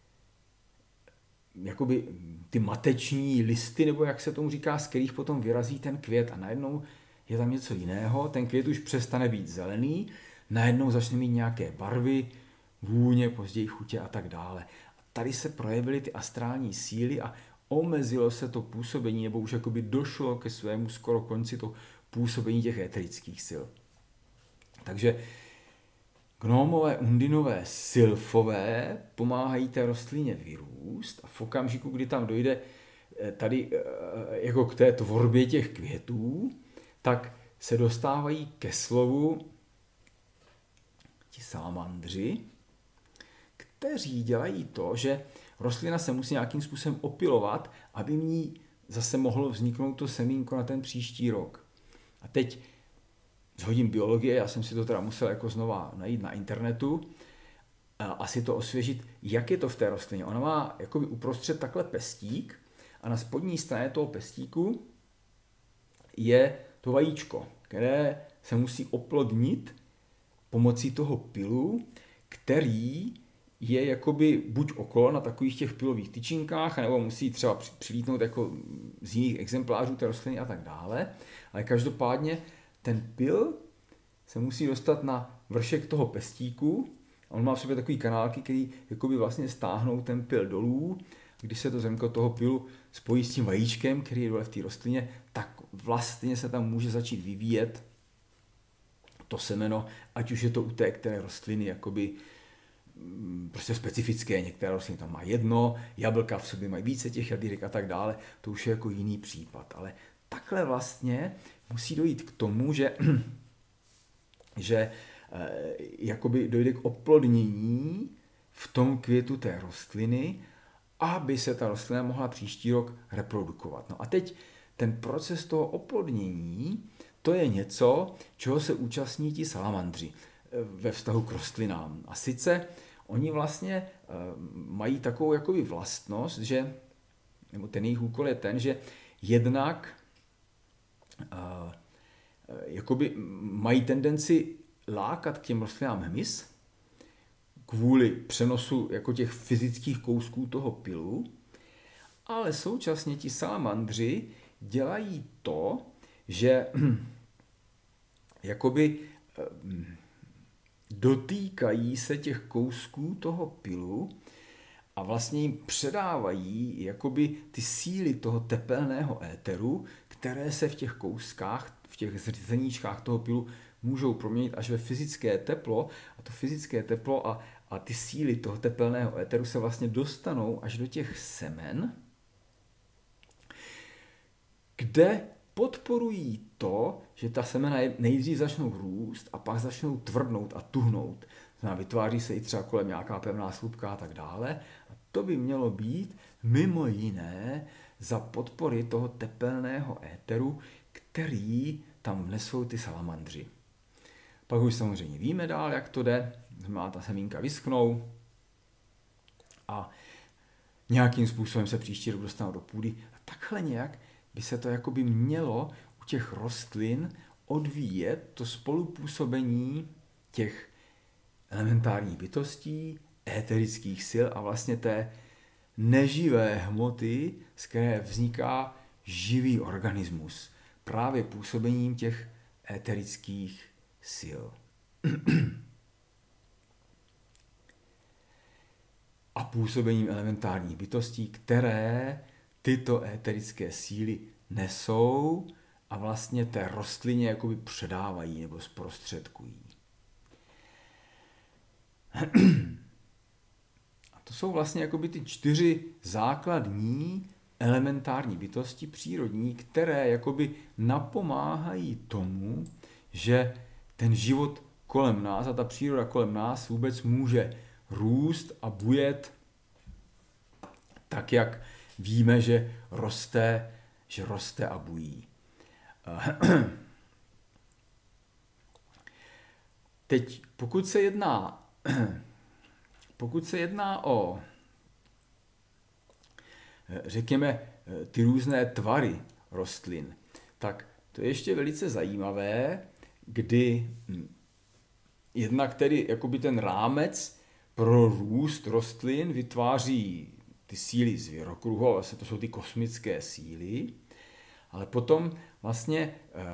jakoby ty mateční listy, nebo jak se tomu říká, z kterých potom vyrazí ten květ a najednou je tam něco jiného, ten květ už přestane být zelený, najednou začne mít nějaké barvy, vůně, později chutě a tak dále. A tady se projevily ty astrální síly a omezilo se to působení, nebo už jakoby došlo ke svému skoro konci to působení těch éterických sil. Takže Gnomové, undinové, sylfové pomáhají té rostlině vyrůst a v okamžiku, kdy tam dojde tady jako k té tvorbě těch květů, tak se dostávají ke slovu ti salamandři, kteří dělají to, že rostlina se musí nějakým způsobem opilovat, aby v ní zase mohlo vzniknout to semínko na ten příští rok. A teď z hodin biologie, já jsem si to teda musel jako znova najít na internetu a si to osvěžit, jak je to v té rostlině. Ona má jakoby uprostřed takhle pestík a na spodní straně toho pestíku je to vajíčko, které se musí oplodnit pomocí toho pilu, který je jakoby buď okolo na takových těch pilových tyčinkách, nebo musí třeba přilítnout jako z jiných exemplářů té rostliny a tak dále. Ale každopádně ten pil se musí dostat na vršek toho pestíku a on má v sobě takový kanálky, který jakoby vlastně stáhnou ten pil dolů. Když se to zrnko toho pilu spojí s tím vajíčkem, který je dole v té rostlině, tak vlastně se tam může začít vyvíjet to semeno, ať už je to u té které rostliny jakoby prostě specifické, některé rostliny tam má jedno, jablka v sobě mají více těch jadírek a tak dále, to už je jako jiný případ, ale takhle vlastně musí dojít k tomu, že jakoby dojde k oplodnění v tom květu té rostliny, aby se ta rostlina mohla příští rok reprodukovat. No a teď ten proces toho oplodnění, to je něco, čeho se účastní ti salamandři ve vztahu k rostlinám. A sice oni vlastně mají takovou jakoby vlastnost, že, nebo ten jejich úkol je ten, že jednak jakoby mají tendenci lákat k těm rostlinám hmyz kvůli přenosu jako těch fyzických kousků toho pilu, ale současně ti salamandři dělají to, že jakoby dotýkají se těch kousků toho pilu a vlastně jim předávají jakoby ty síly toho tepelného éteru, které se v těch kouskách, v těch zrníčkách toho pilu můžou proměnit až ve fyzické teplo a to fyzické teplo a ty síly toho tepelného éteru se vlastně dostanou až do těch semen, kde podporují to, že ta semena nejdřív začnou růst a pak začnou tvrdnout a tuhnout. Znamená, vytváří se i třeba kolem nějaká pevná slupka a tak dále. A to by mělo být mimo jiné za podpory toho tepelného éteru, který tam vnesou ty salamandři. Pak už samozřejmě víme dál, jak to jde. Znamená, ta semínka vyschnou a nějakým způsobem se příští rok dostanou do půdy. A takhle nějak by se to jakoby mělo u těch rostlin odvíjet to spolupůsobení těch elementárních bytostí, éterických sil a vlastně té neživé hmoty, z které vzniká živý organismus. Právě působením těch éterických sil. A působením elementárních bytostí, které tyto éterické síly nesou a vlastně té rostlině jakoby předávají nebo zprostředkují. A to jsou vlastně jakoby ty 4 základní elementární bytosti přírodní, které jakoby napomáhají tomu, že ten život kolem nás a ta příroda kolem nás vůbec může růst a bujet tak, jak víme, že roste a bují. Teď, pokud se jedná o, řekněme, ty různé tvary rostlin, tak to je ještě velice zajímavé, kdy jednak tedy jakoby ten rámec pro růst rostlin vytváří ty síly zvěrokruhu, vlastně to jsou ty kosmické síly, ale potom vlastně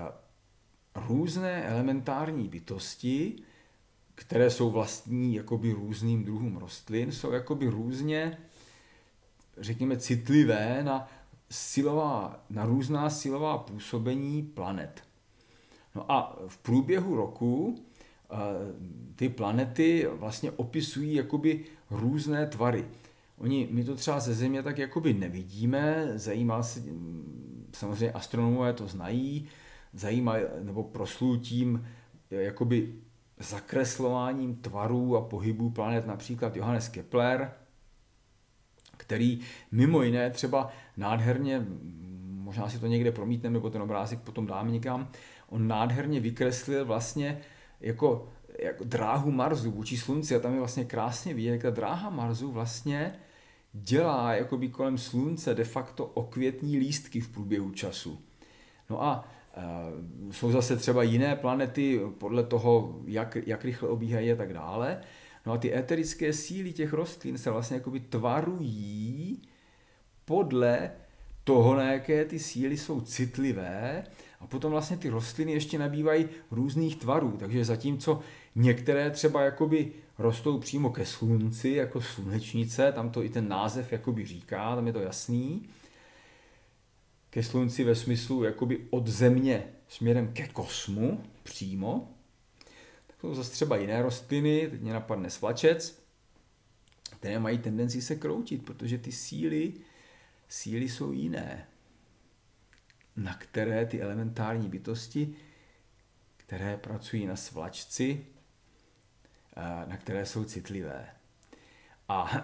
různé elementární bytosti, které jsou vlastní jakoby různým druhům rostlin, jsou jakoby různě, řekněme, citlivé na různá silová působení planet. No a v průběhu roku ty planety vlastně opisují jakoby různé tvary. My to třeba ze Země tak jakoby nevidíme, zajímá se, samozřejmě astronomové to znají, nebo proslul tím jakoby zakreslováním tvarů a pohybů planet, například Johannes Kepler, který mimo jiné třeba nádherně, možná si to někde promítneme, nebo ten obrázek potom dáme někam, on nádherně vykreslil vlastně jako dráhu Marsu vůči Slunci a tam je vlastně krásně vidět, jak ta dráha Marsu vlastně dělá jakoby kolem Slunce de facto okvětní lístky v průběhu času. No a jsou zase třeba jiné planety podle toho, jak rychle obíhají a tak dále. No a ty éterické síly těch rostlin se vlastně jakoby tvarují podle toho, na jaké ty síly jsou citlivé, a potom vlastně ty rostliny ještě nabývají různých tvarů, takže zatímco některé třeba jakoby rostou přímo ke slunci, jako slunečnice, tam to i ten název jakoby říká, tam je to jasný, ke slunci ve smyslu jakoby od země směrem ke kosmu přímo, tak jsou zase třeba jiné rostliny, teď mě napadne svlačec, které mají tendenci se kroutit, protože ty síly jsou jiné, na které ty elementární bytosti, které pracují na svlačci, na které jsou citlivé. A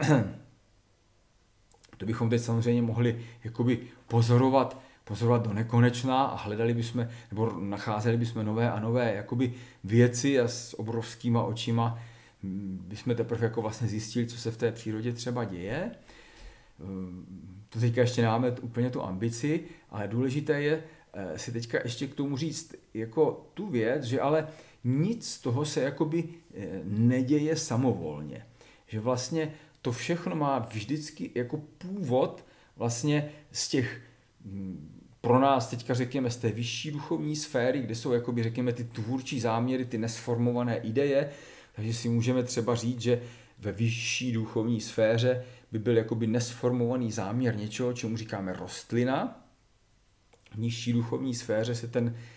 to bychom teď samozřejmě mohli jakoby pozorovat do nekonečna a hledali bychom, nebo nacházeli bychom nové a nové jakoby věci a s obrovskýma očima bychom teprve jako vlastně zjistili, co se v té přírodě třeba děje. To teďka ještě nemáme úplně tu ambici, ale důležité je si teďka ještě k tomu říct jako tu věc, že ale nic z toho se jakoby neděje samovolně. Že vlastně to všechno má vždycky jako původ vlastně z těch, pro nás teďka řekněme, z té vyšší duchovní sféry, kde jsou jakoby řekněme ty tvůrčí záměry, ty nesformované ideje, takže si můžeme třeba říct, že ve vyšší duchovní sféře by byl jakoby nesformovaný záměr něčeho, čemu říkáme rostlina. V nižší duchovní sféře se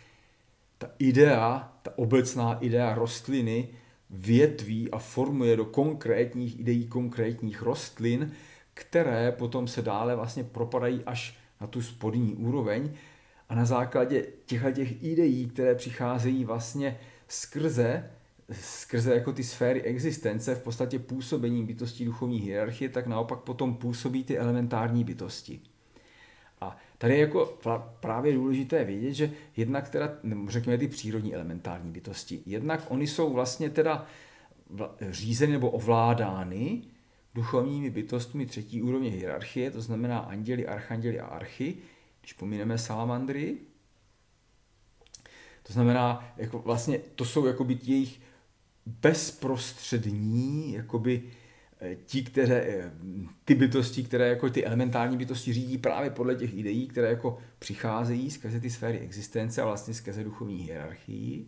ta obecná idea rostliny větví a formuje do konkrétních ideí konkrétních rostlin, které potom se dále vlastně propadají až na tu spodní úroveň a na základě těch ideí, které přicházejí vlastně skrze jako ty sféry existence, v podstatě působením bytostí duchovní hierarchie, tak naopak potom působí ty elementární bytosti. A tady je jako právě důležité vědět, že jednak teda, řekněme ty přírodní elementární bytosti, jednak oni jsou vlastně teda řízeny nebo ovládány duchovními bytostmi třetí úrovně hierarchie, to znamená anděli, archanděli a archy, když pomineme salamandry. To znamená, jako vlastně to jsou jakoby jejich bezprostřední, jakoby ty bytosti, které jako ty elementární bytosti řídí právě podle těch ideí, které jako přicházejí skrze ty sféry existence a vlastně skrze duchovní hierarchii.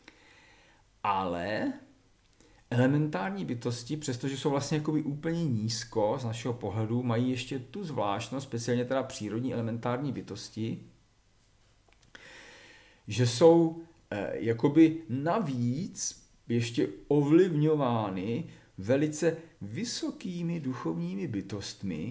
Ale elementární bytosti, přestože jsou vlastně jakoby úplně nízko z našeho pohledu, mají ještě tu zvláštnost, speciálně teda přírodní elementární bytosti, že jsou jakoby navíc ještě ovlivňovány velice vysokými duchovními bytostmi,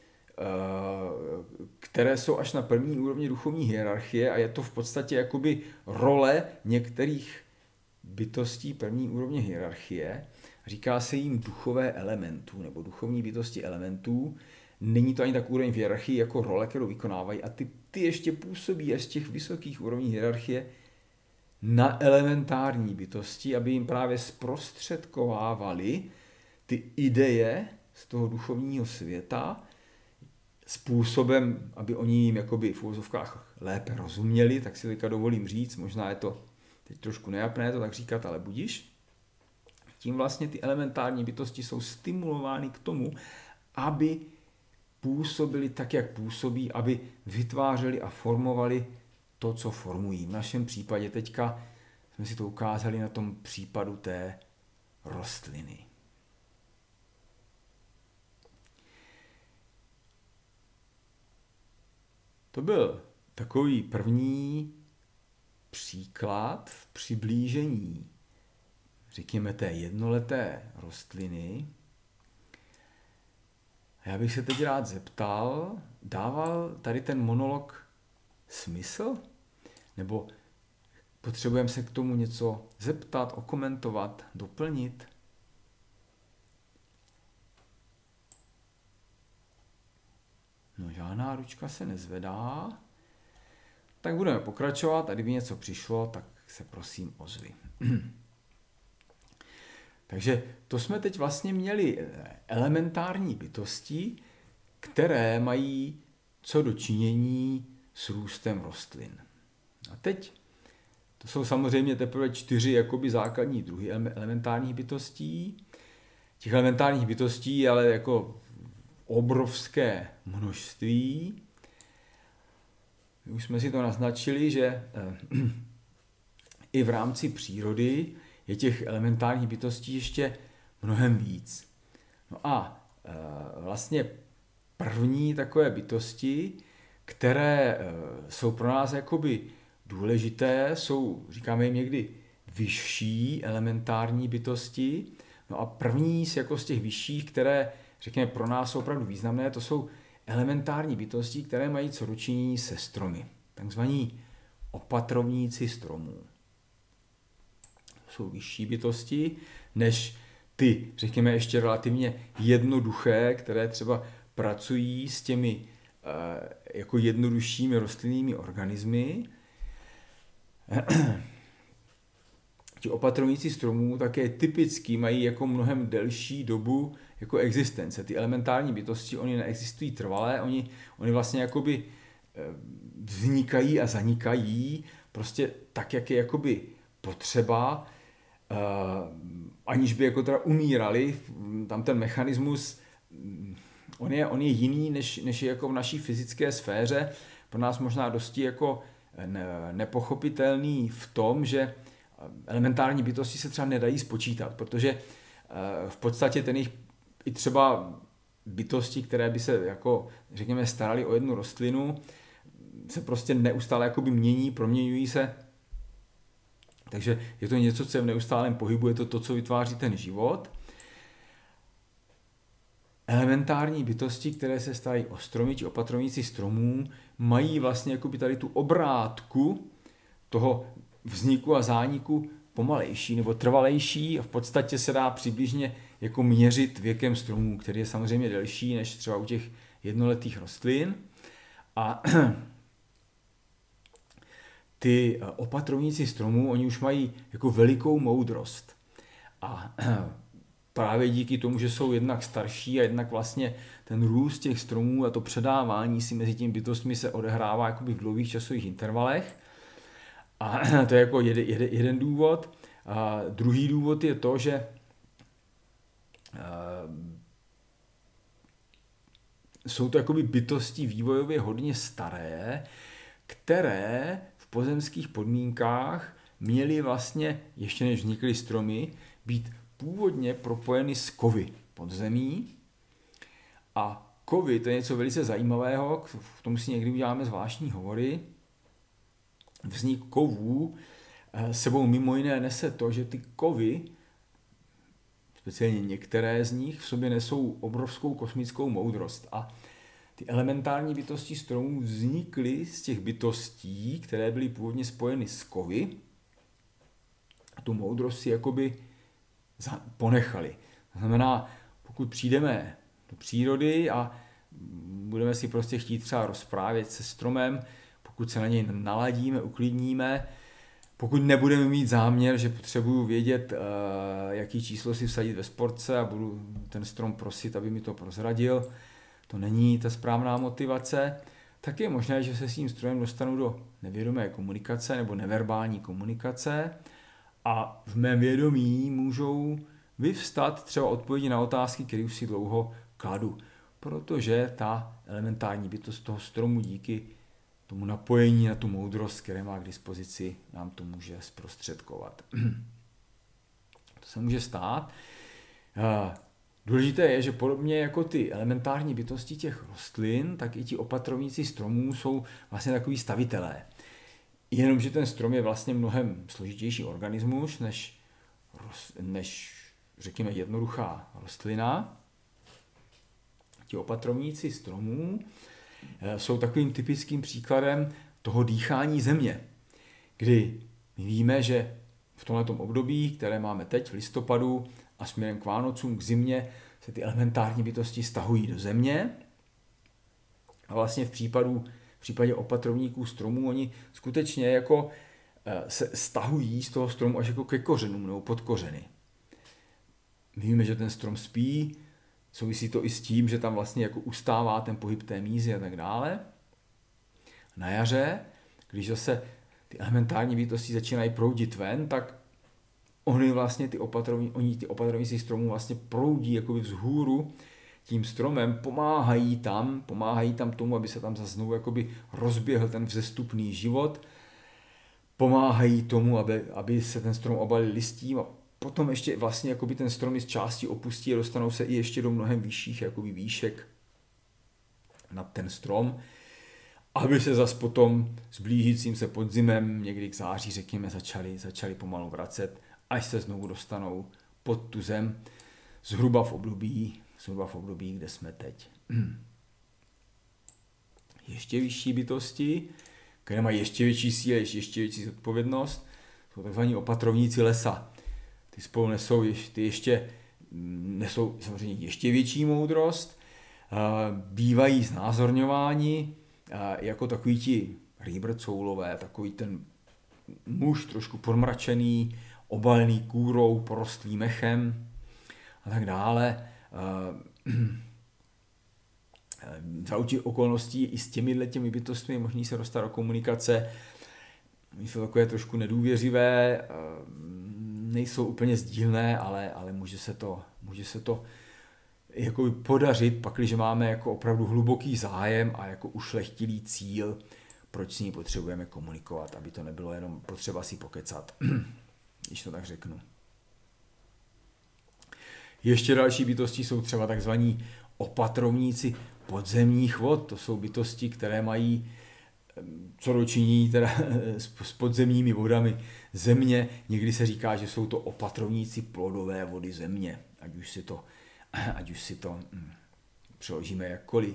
které jsou až na první úrovni duchovní hierarchie, a je to v podstatě jakoby role některých bytostí první úrovně hierarchie. Říká se jim duchové elementů nebo duchovní bytosti elementů. Není to ani tak úroveň v hierarchii jako role, kterou vykonávají, a ty ještě působí až z těch vysokých úrovní hierarchie na elementární bytosti, aby jim právě zprostředkovávali ty ideje z toho duchovního světa způsobem, aby oni jim jakoby v uvozovkách lépe rozuměli, tak si teďka dovolím říct, možná je to teď trošku nejapné to tak říkat, ale budiš. Tím vlastně ty elementární bytosti jsou stimulovány k tomu, aby působili tak, jak působí, aby vytvářeli a formovali to, co formují. V našem případě teďka jsme si to ukázali na tom případu té rostliny. To byl takový první příklad v přiblížení, řekněme, té jednoleté rostliny. A já bych se teď rád zeptal, dával tady ten monolog smysl? Nebo potřebujeme se k tomu něco zeptat, okomentovat, doplnit? No, žádná ručka se nezvedá. Tak budeme pokračovat a kdyby něco přišlo, tak se prosím ozvi. Takže to jsme teď vlastně měli elementární bytosti, které mají co do činění s růstem rostlin. A teď to jsou samozřejmě teprve 4 jakoby základní druhy elementárních bytostí. Těch elementárních bytostí je ale jako obrovské množství. Už jsme si to naznačili, že i v rámci přírody je těch elementárních bytostí ještě mnohem víc. No a vlastně první takové bytosti, které jsou pro nás jakoby důležité, jsou, říkáme jim někdy, vyšší elementární bytosti. No a první z těch vyšších, které, řekněme, pro nás jsou opravdu významné, to jsou elementární bytosti, které mají co do činění se stromy. Takzvaní opatrovníci stromů. To jsou vyšší bytosti než ty, řekněme, ještě relativně jednoduché, které třeba pracují s těmi jako jednoduššími rostlinnými organismy. Ti opatrovníci stromů také typicky mají jako mnohem delší dobu jako existence. Ty elementární bytosti, oni neexistují trvalé, oni vlastně jakoby vznikají a zanikají prostě tak, jak je jakoby potřeba, aniž by jako teda umírali. Tam ten mechanismus, on je jiný, než je jako v naší fyzické sféře. Pro nás možná dosti jako nepochopitelný v tom, že elementární bytosti se třeba nedají spočítat, protože v podstatě ten jich i třeba bytosti, které by se jako, řekněme, starali o jednu rostlinu, se prostě neustále jakoby mění, proměňují se. Takže je to něco, co je v neustálém pohybu, je to, co vytváří ten život. Elementární bytosti, které se starají o stromy, či opatrovníci stromů, mají vlastně jakoby tady tu obrátku toho vzniku a zániku pomalejší nebo trvalejší a v podstatě se dá přibližně jako měřit věkem stromů, který je samozřejmě delší než třeba u těch jednoletých rostlin. A ty opatrovníci stromů, oni už mají jako velikou moudrost. A právě díky tomu, že jsou jednak starší a jednak vlastně ten růst těch stromů a to předávání si mezi těmi bytostmi se odehrává jakoby v dlouhých časových intervalech. A to je jako jeden důvod. A druhý důvod je to, že jsou to jakoby bytosti vývojově hodně staré, které v pozemských podmínkách měly vlastně, ještě než vznikly stromy, být původně propojeny s kovy pod zemí. A kovy, to je něco velice zajímavého, k tomu si někdy uděláme zvláštní hovory. vznik kovů sebou mimo jiné nese to, že ty kovy, speciálně některé z nich, v sobě nesou obrovskou kosmickou moudrost. A ty elementární bytosti stromů vznikly z těch bytostí, které byly původně spojeny s kovy, a tu moudrost si jakoby ponechali. To znamená, pokud přijdeme do přírody a budeme si prostě chtít třeba rozprávět se stromem, pokud se na něj naladíme, uklidníme, pokud nebudeme mít záměr, že potřebuju vědět, jaký číslo si vsadit ve sportce a budu ten strom prosit, aby mi to prozradil, to není ta správná motivace, tak je možné, že se s tím stromem dostanu do nevědomé komunikace nebo neverbální komunikace a v mém vědomí můžou vyvstat třeba odpovědi na otázky, které už si dlouho kladu. Protože ta elementární bytost toho stromu díky tomu napojení na tu moudrost, které má k dispozici, nám to může zprostředkovat. To se může stát. Důležité je, že podobně jako ty elementární bytosti těch rostlin, tak i ti opatrovníci stromů jsou vlastně takový stavitelé. Jenomže ten strom je vlastně mnohem složitější organismus než řekněme jednoduchá rostlina. Ti opatrovníci stromů jsou takovým typickým příkladem toho dýchání země, kdy my víme, že v tomto období, které máme teď v listopadu a směrem k Vánocům, k zimě, se ty elementární bytosti stahují do země a vlastně v případě opatrovníků stromů oni skutečně jako se stahují z toho stromu až jako ke kořenům nebo pod kořeny. My víme, že ten strom spí, souvisí to i s tím, že tam vlastně jako ustává ten pohyb té mízy a tak dále. Na jaře, když zase ty elementární bytosti začínají proudit ven, tak oni vlastně ty opatrovníci stromů vlastně proudí jakoby vzhůru tím stromem, pomáhají tam tomu, aby se tam zase znovu jakoby rozběhl ten vzestupný život, pomáhají tomu, aby se ten strom obalil listím a potom ještě vlastně jakoby ten strom z části opustí a dostanou se i ještě do mnohem vyšších jakoby výšek nad ten strom, aby se zas potom s blížícím se podzimem někdy k září, řekněme, začali pomalu vracet, až se znovu dostanou pod tu zem, zhruba v období, kde jsme teď. Ještě vyšší bytosti, které mají ještě větší sílu, ještě větší zodpovědnost, jsou takzvaní opatrovníci lesa. Ty spolu nesou samozřejmě ještě větší moudrost, bývají znázorňováni jako takový ti rýbrcoulové, takový ten muž trošku podmračený, obalený kůrou, porostlý mechem a tak dále. Za určitých okolností i s těmi bytostmi je možný se dostat do komunikace. Oni jsou takové trošku nedůvěřivé, nejsou úplně sdílné, ale může se to jako podařit, pakliže máme jako opravdu hluboký zájem a jako ušlechtilý cíl, proč s ní potřebujeme komunikovat, aby to nebylo jenom potřeba si pokecat, když to tak řeknu. Ještě další bytosti jsou třeba takzvaní opatrovníci podzemních vod. To jsou bytosti, které mají co dočinění teda s podzemními vodami země. Někdy se říká, že jsou to opatrovníci plodové vody země, ať už si to přeložíme jakkoliv.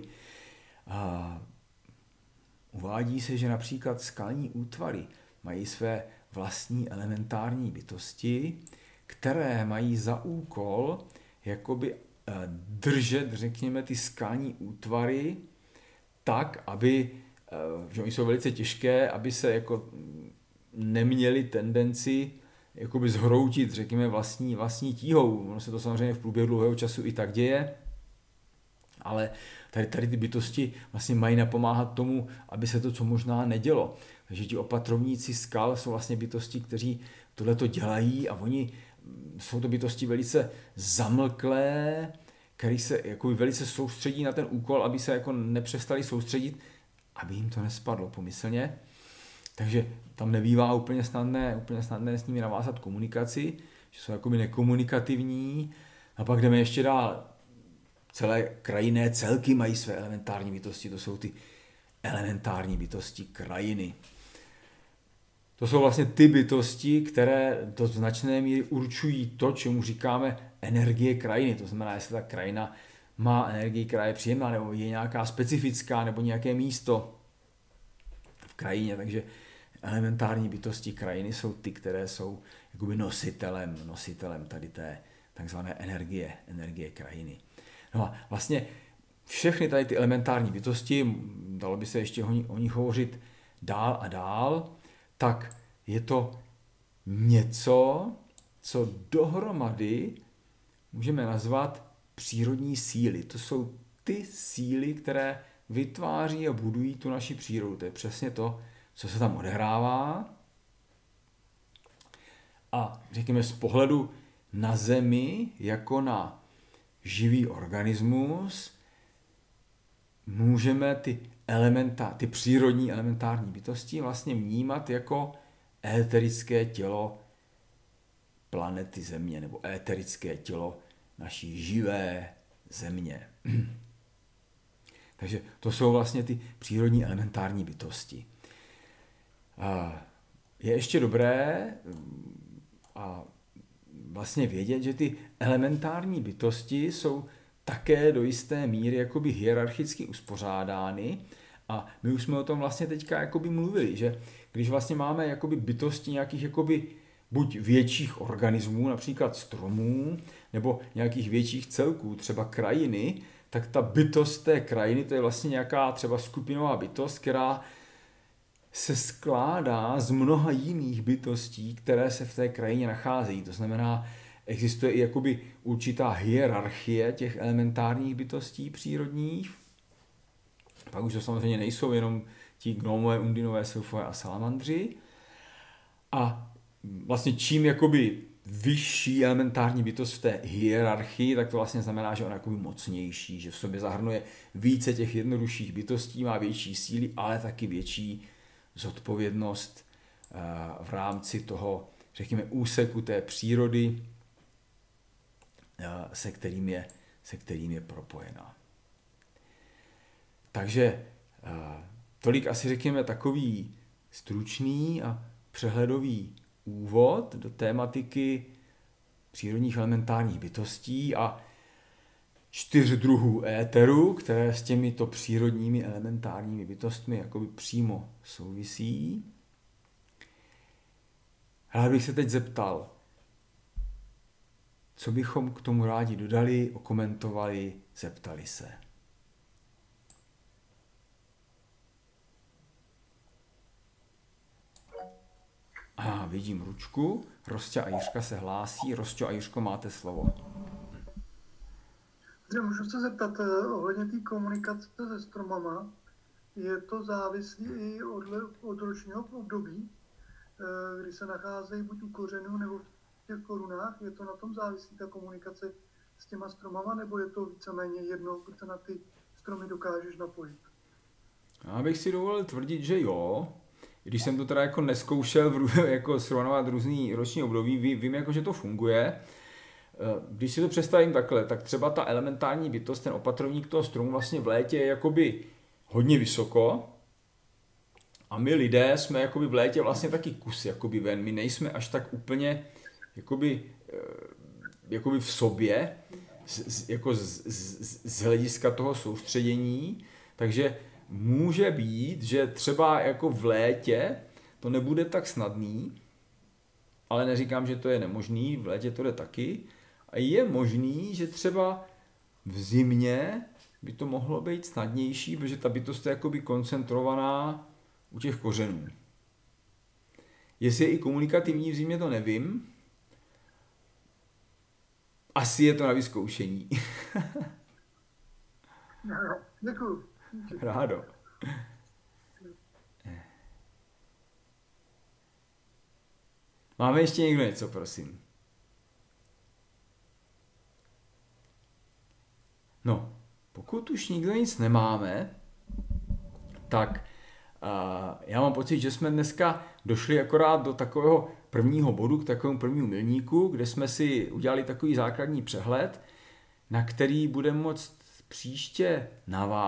Uvádí se, že například skalní útvary mají své vlastní elementární bytosti, které mají za úkol jakoby držet, řekněme, ty skalní útvary tak, aby, že oni jsou velice těžké, aby se jako neměli tendenci jakoby zhroutit, řekněme, vlastní tíhou. Ono se to samozřejmě v průběhu dlouhého času i tak děje, ale tady ty bytosti vlastně mají napomáhat tomu, aby se to co možná nedělo. Takže ti opatrovníci skal jsou vlastně bytosti, kteří tohleto dělají a oni jsou to bytosti velice zamlklé, který se jakoby velice soustředí na ten úkol, aby se jako nepřestali soustředit, aby jim to nespadlo pomyslně. Takže tam nebývá úplně snadné s nimi navázat komunikaci, že jsou jakoby nekomunikativní. A pak jdeme ještě dál. Celé krajinné celky mají své elementární bytosti, to jsou ty elementární bytosti krajiny. to jsou vlastně ty bytosti, které do značné míry určují to, čemu říkáme energie krajiny. To znamená, jestli ta krajina má energii, která je příjemná, nebo je nějaká specifická, nebo nějaké místo v krajině. Takže elementární bytosti krajiny jsou ty, které jsou jakoby nositelem tady té takzvané energie krajiny. No a vlastně všechny tady ty elementární bytosti, dalo by se ještě o nich hovořit dál a dál, tak je to něco, co dohromady můžeme nazvat přírodní síly. To jsou ty síly, které vytváří a budují tu naši přírodu. To je přesně to, co se tam odehrává. A řekněme z pohledu na Zemi jako na živý organismus můžeme ty přírodní elementární bytosti vlastně vnímat jako éterické tělo planety Země nebo éterické tělo naší živé Země. Takže to jsou vlastně ty přírodní elementární bytosti. Je ještě dobré a vlastně vědět, že ty elementární bytosti jsou také do jisté míry jakoby hierarchicky uspořádány a my už jsme o tom vlastně teďka jakoby mluvili, že když vlastně máme jakoby bytosti nějakých jakoby buď větších organismů, například stromů, nebo nějakých větších celků, třeba krajiny, tak ta bytost té krajiny, to je vlastně nějaká třeba skupinová bytost, která se skládá z mnoha jiných bytostí, které se v té krajině nacházejí. To znamená, existuje i jakoby určitá hierarchie těch elementárních bytostí přírodních. Pak už to samozřejmě nejsou jenom ti gnomové, undinové, sylfové a salamandři. A vlastně čím jakoby vyšší elementární bytost v té hierarchii, tak to vlastně znamená, že ona je jakoby mocnější, že v sobě zahrnuje více těch jednodušších bytostí, má větší síly, ale taky větší zodpovědnost v rámci toho, řekněme, úseku té přírody, se kterým je propojená. Takže tolik asi řekněme takový stručný a přehledový úvod do tématiky přírodních elementárních bytostí a 4 druhů éteru, které s těmito přírodními elementárními bytostmi jakoby přímo souvisí. Rád bych se teď zeptal, co bychom k tomu rádi dodali, okomentovali, zeptali se. Vidím ručku. Rostě a Jiřka se hlásí. Rostě a Jiřko, máte slovo. Můžu se zeptat ohledně té komunikace se stromama. Je to závislé i od ročního období, kdy se nacházejí buď u kořenů nebo v těch korunách? Je to na tom závislí ta komunikace s těma stromama, nebo je to víceméně jedno, když se na ty stromy dokážeš napojit? Já bych si dovolil tvrdit, že jo. Když jsem to teda jako neskoušel jako srovnávat různý roční období, vím jako, že to funguje. Když si to představím takhle, tak třeba ta elementární bytost, ten opatrovník toho stromu vlastně v létě je jakoby hodně vysoko a my lidé jsme jakoby v létě vlastně taky kus jakoby ven. My nejsme až tak úplně jakoby v sobě z hlediska toho soustředění, takže může být, že třeba jako v létě to nebude tak snadný, ale neříkám, že to je nemožný, v létě to jde taky. A je možný, že třeba v zimě by to mohlo být snadnější, protože ta bytost je jakoby koncentrovaná u těch kořenů. Jestli je i komunikativní v zimě, to nevím. Asi je to na vyzkoušení. Děkuju. Rádo. Máme ještě někdo něco, prosím? No, pokud už nikdo nic nemáme, tak já mám pocit, že jsme dneska došli akorát do takového prvního bodu, k takovému prvnímu milníku, kde jsme si udělali takový základní přehled, na který budeme moct příště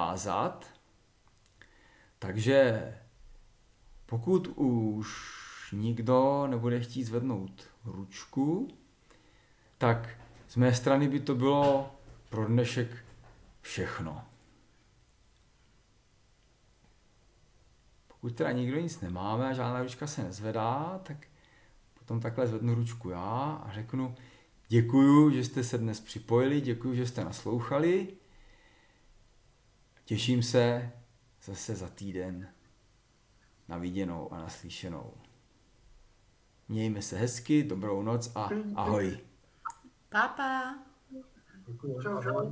navázat. Takže pokud už nikdo nebude chtít zvednout ručku, tak z mé strany by to bylo pro dnešek všechno. Pokud teda nikdo nic nemáme a žádná ručka se nezvedá, tak potom takhle zvednu ručku já a řeknu děkuju, že jste se dnes připojili, děkuju, že jste naslouchali. Těším se zase za týden na viděnou a naslyšenou. Mějme se hezky, dobrou noc a ahoj. Pa. Čau, čau.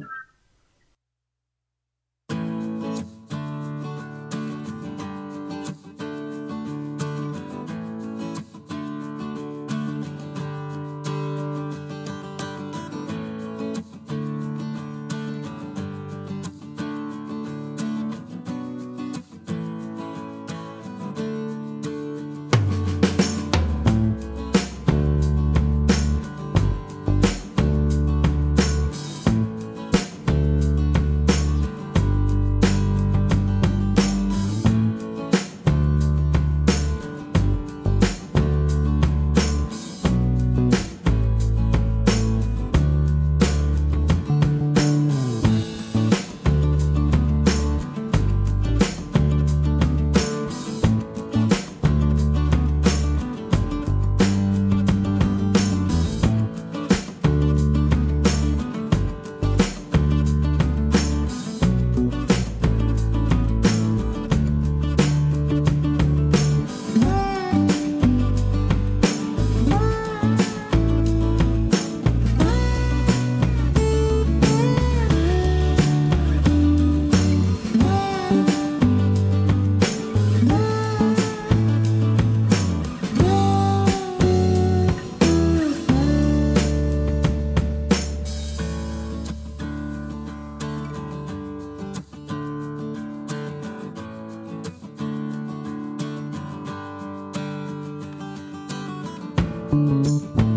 Thank you.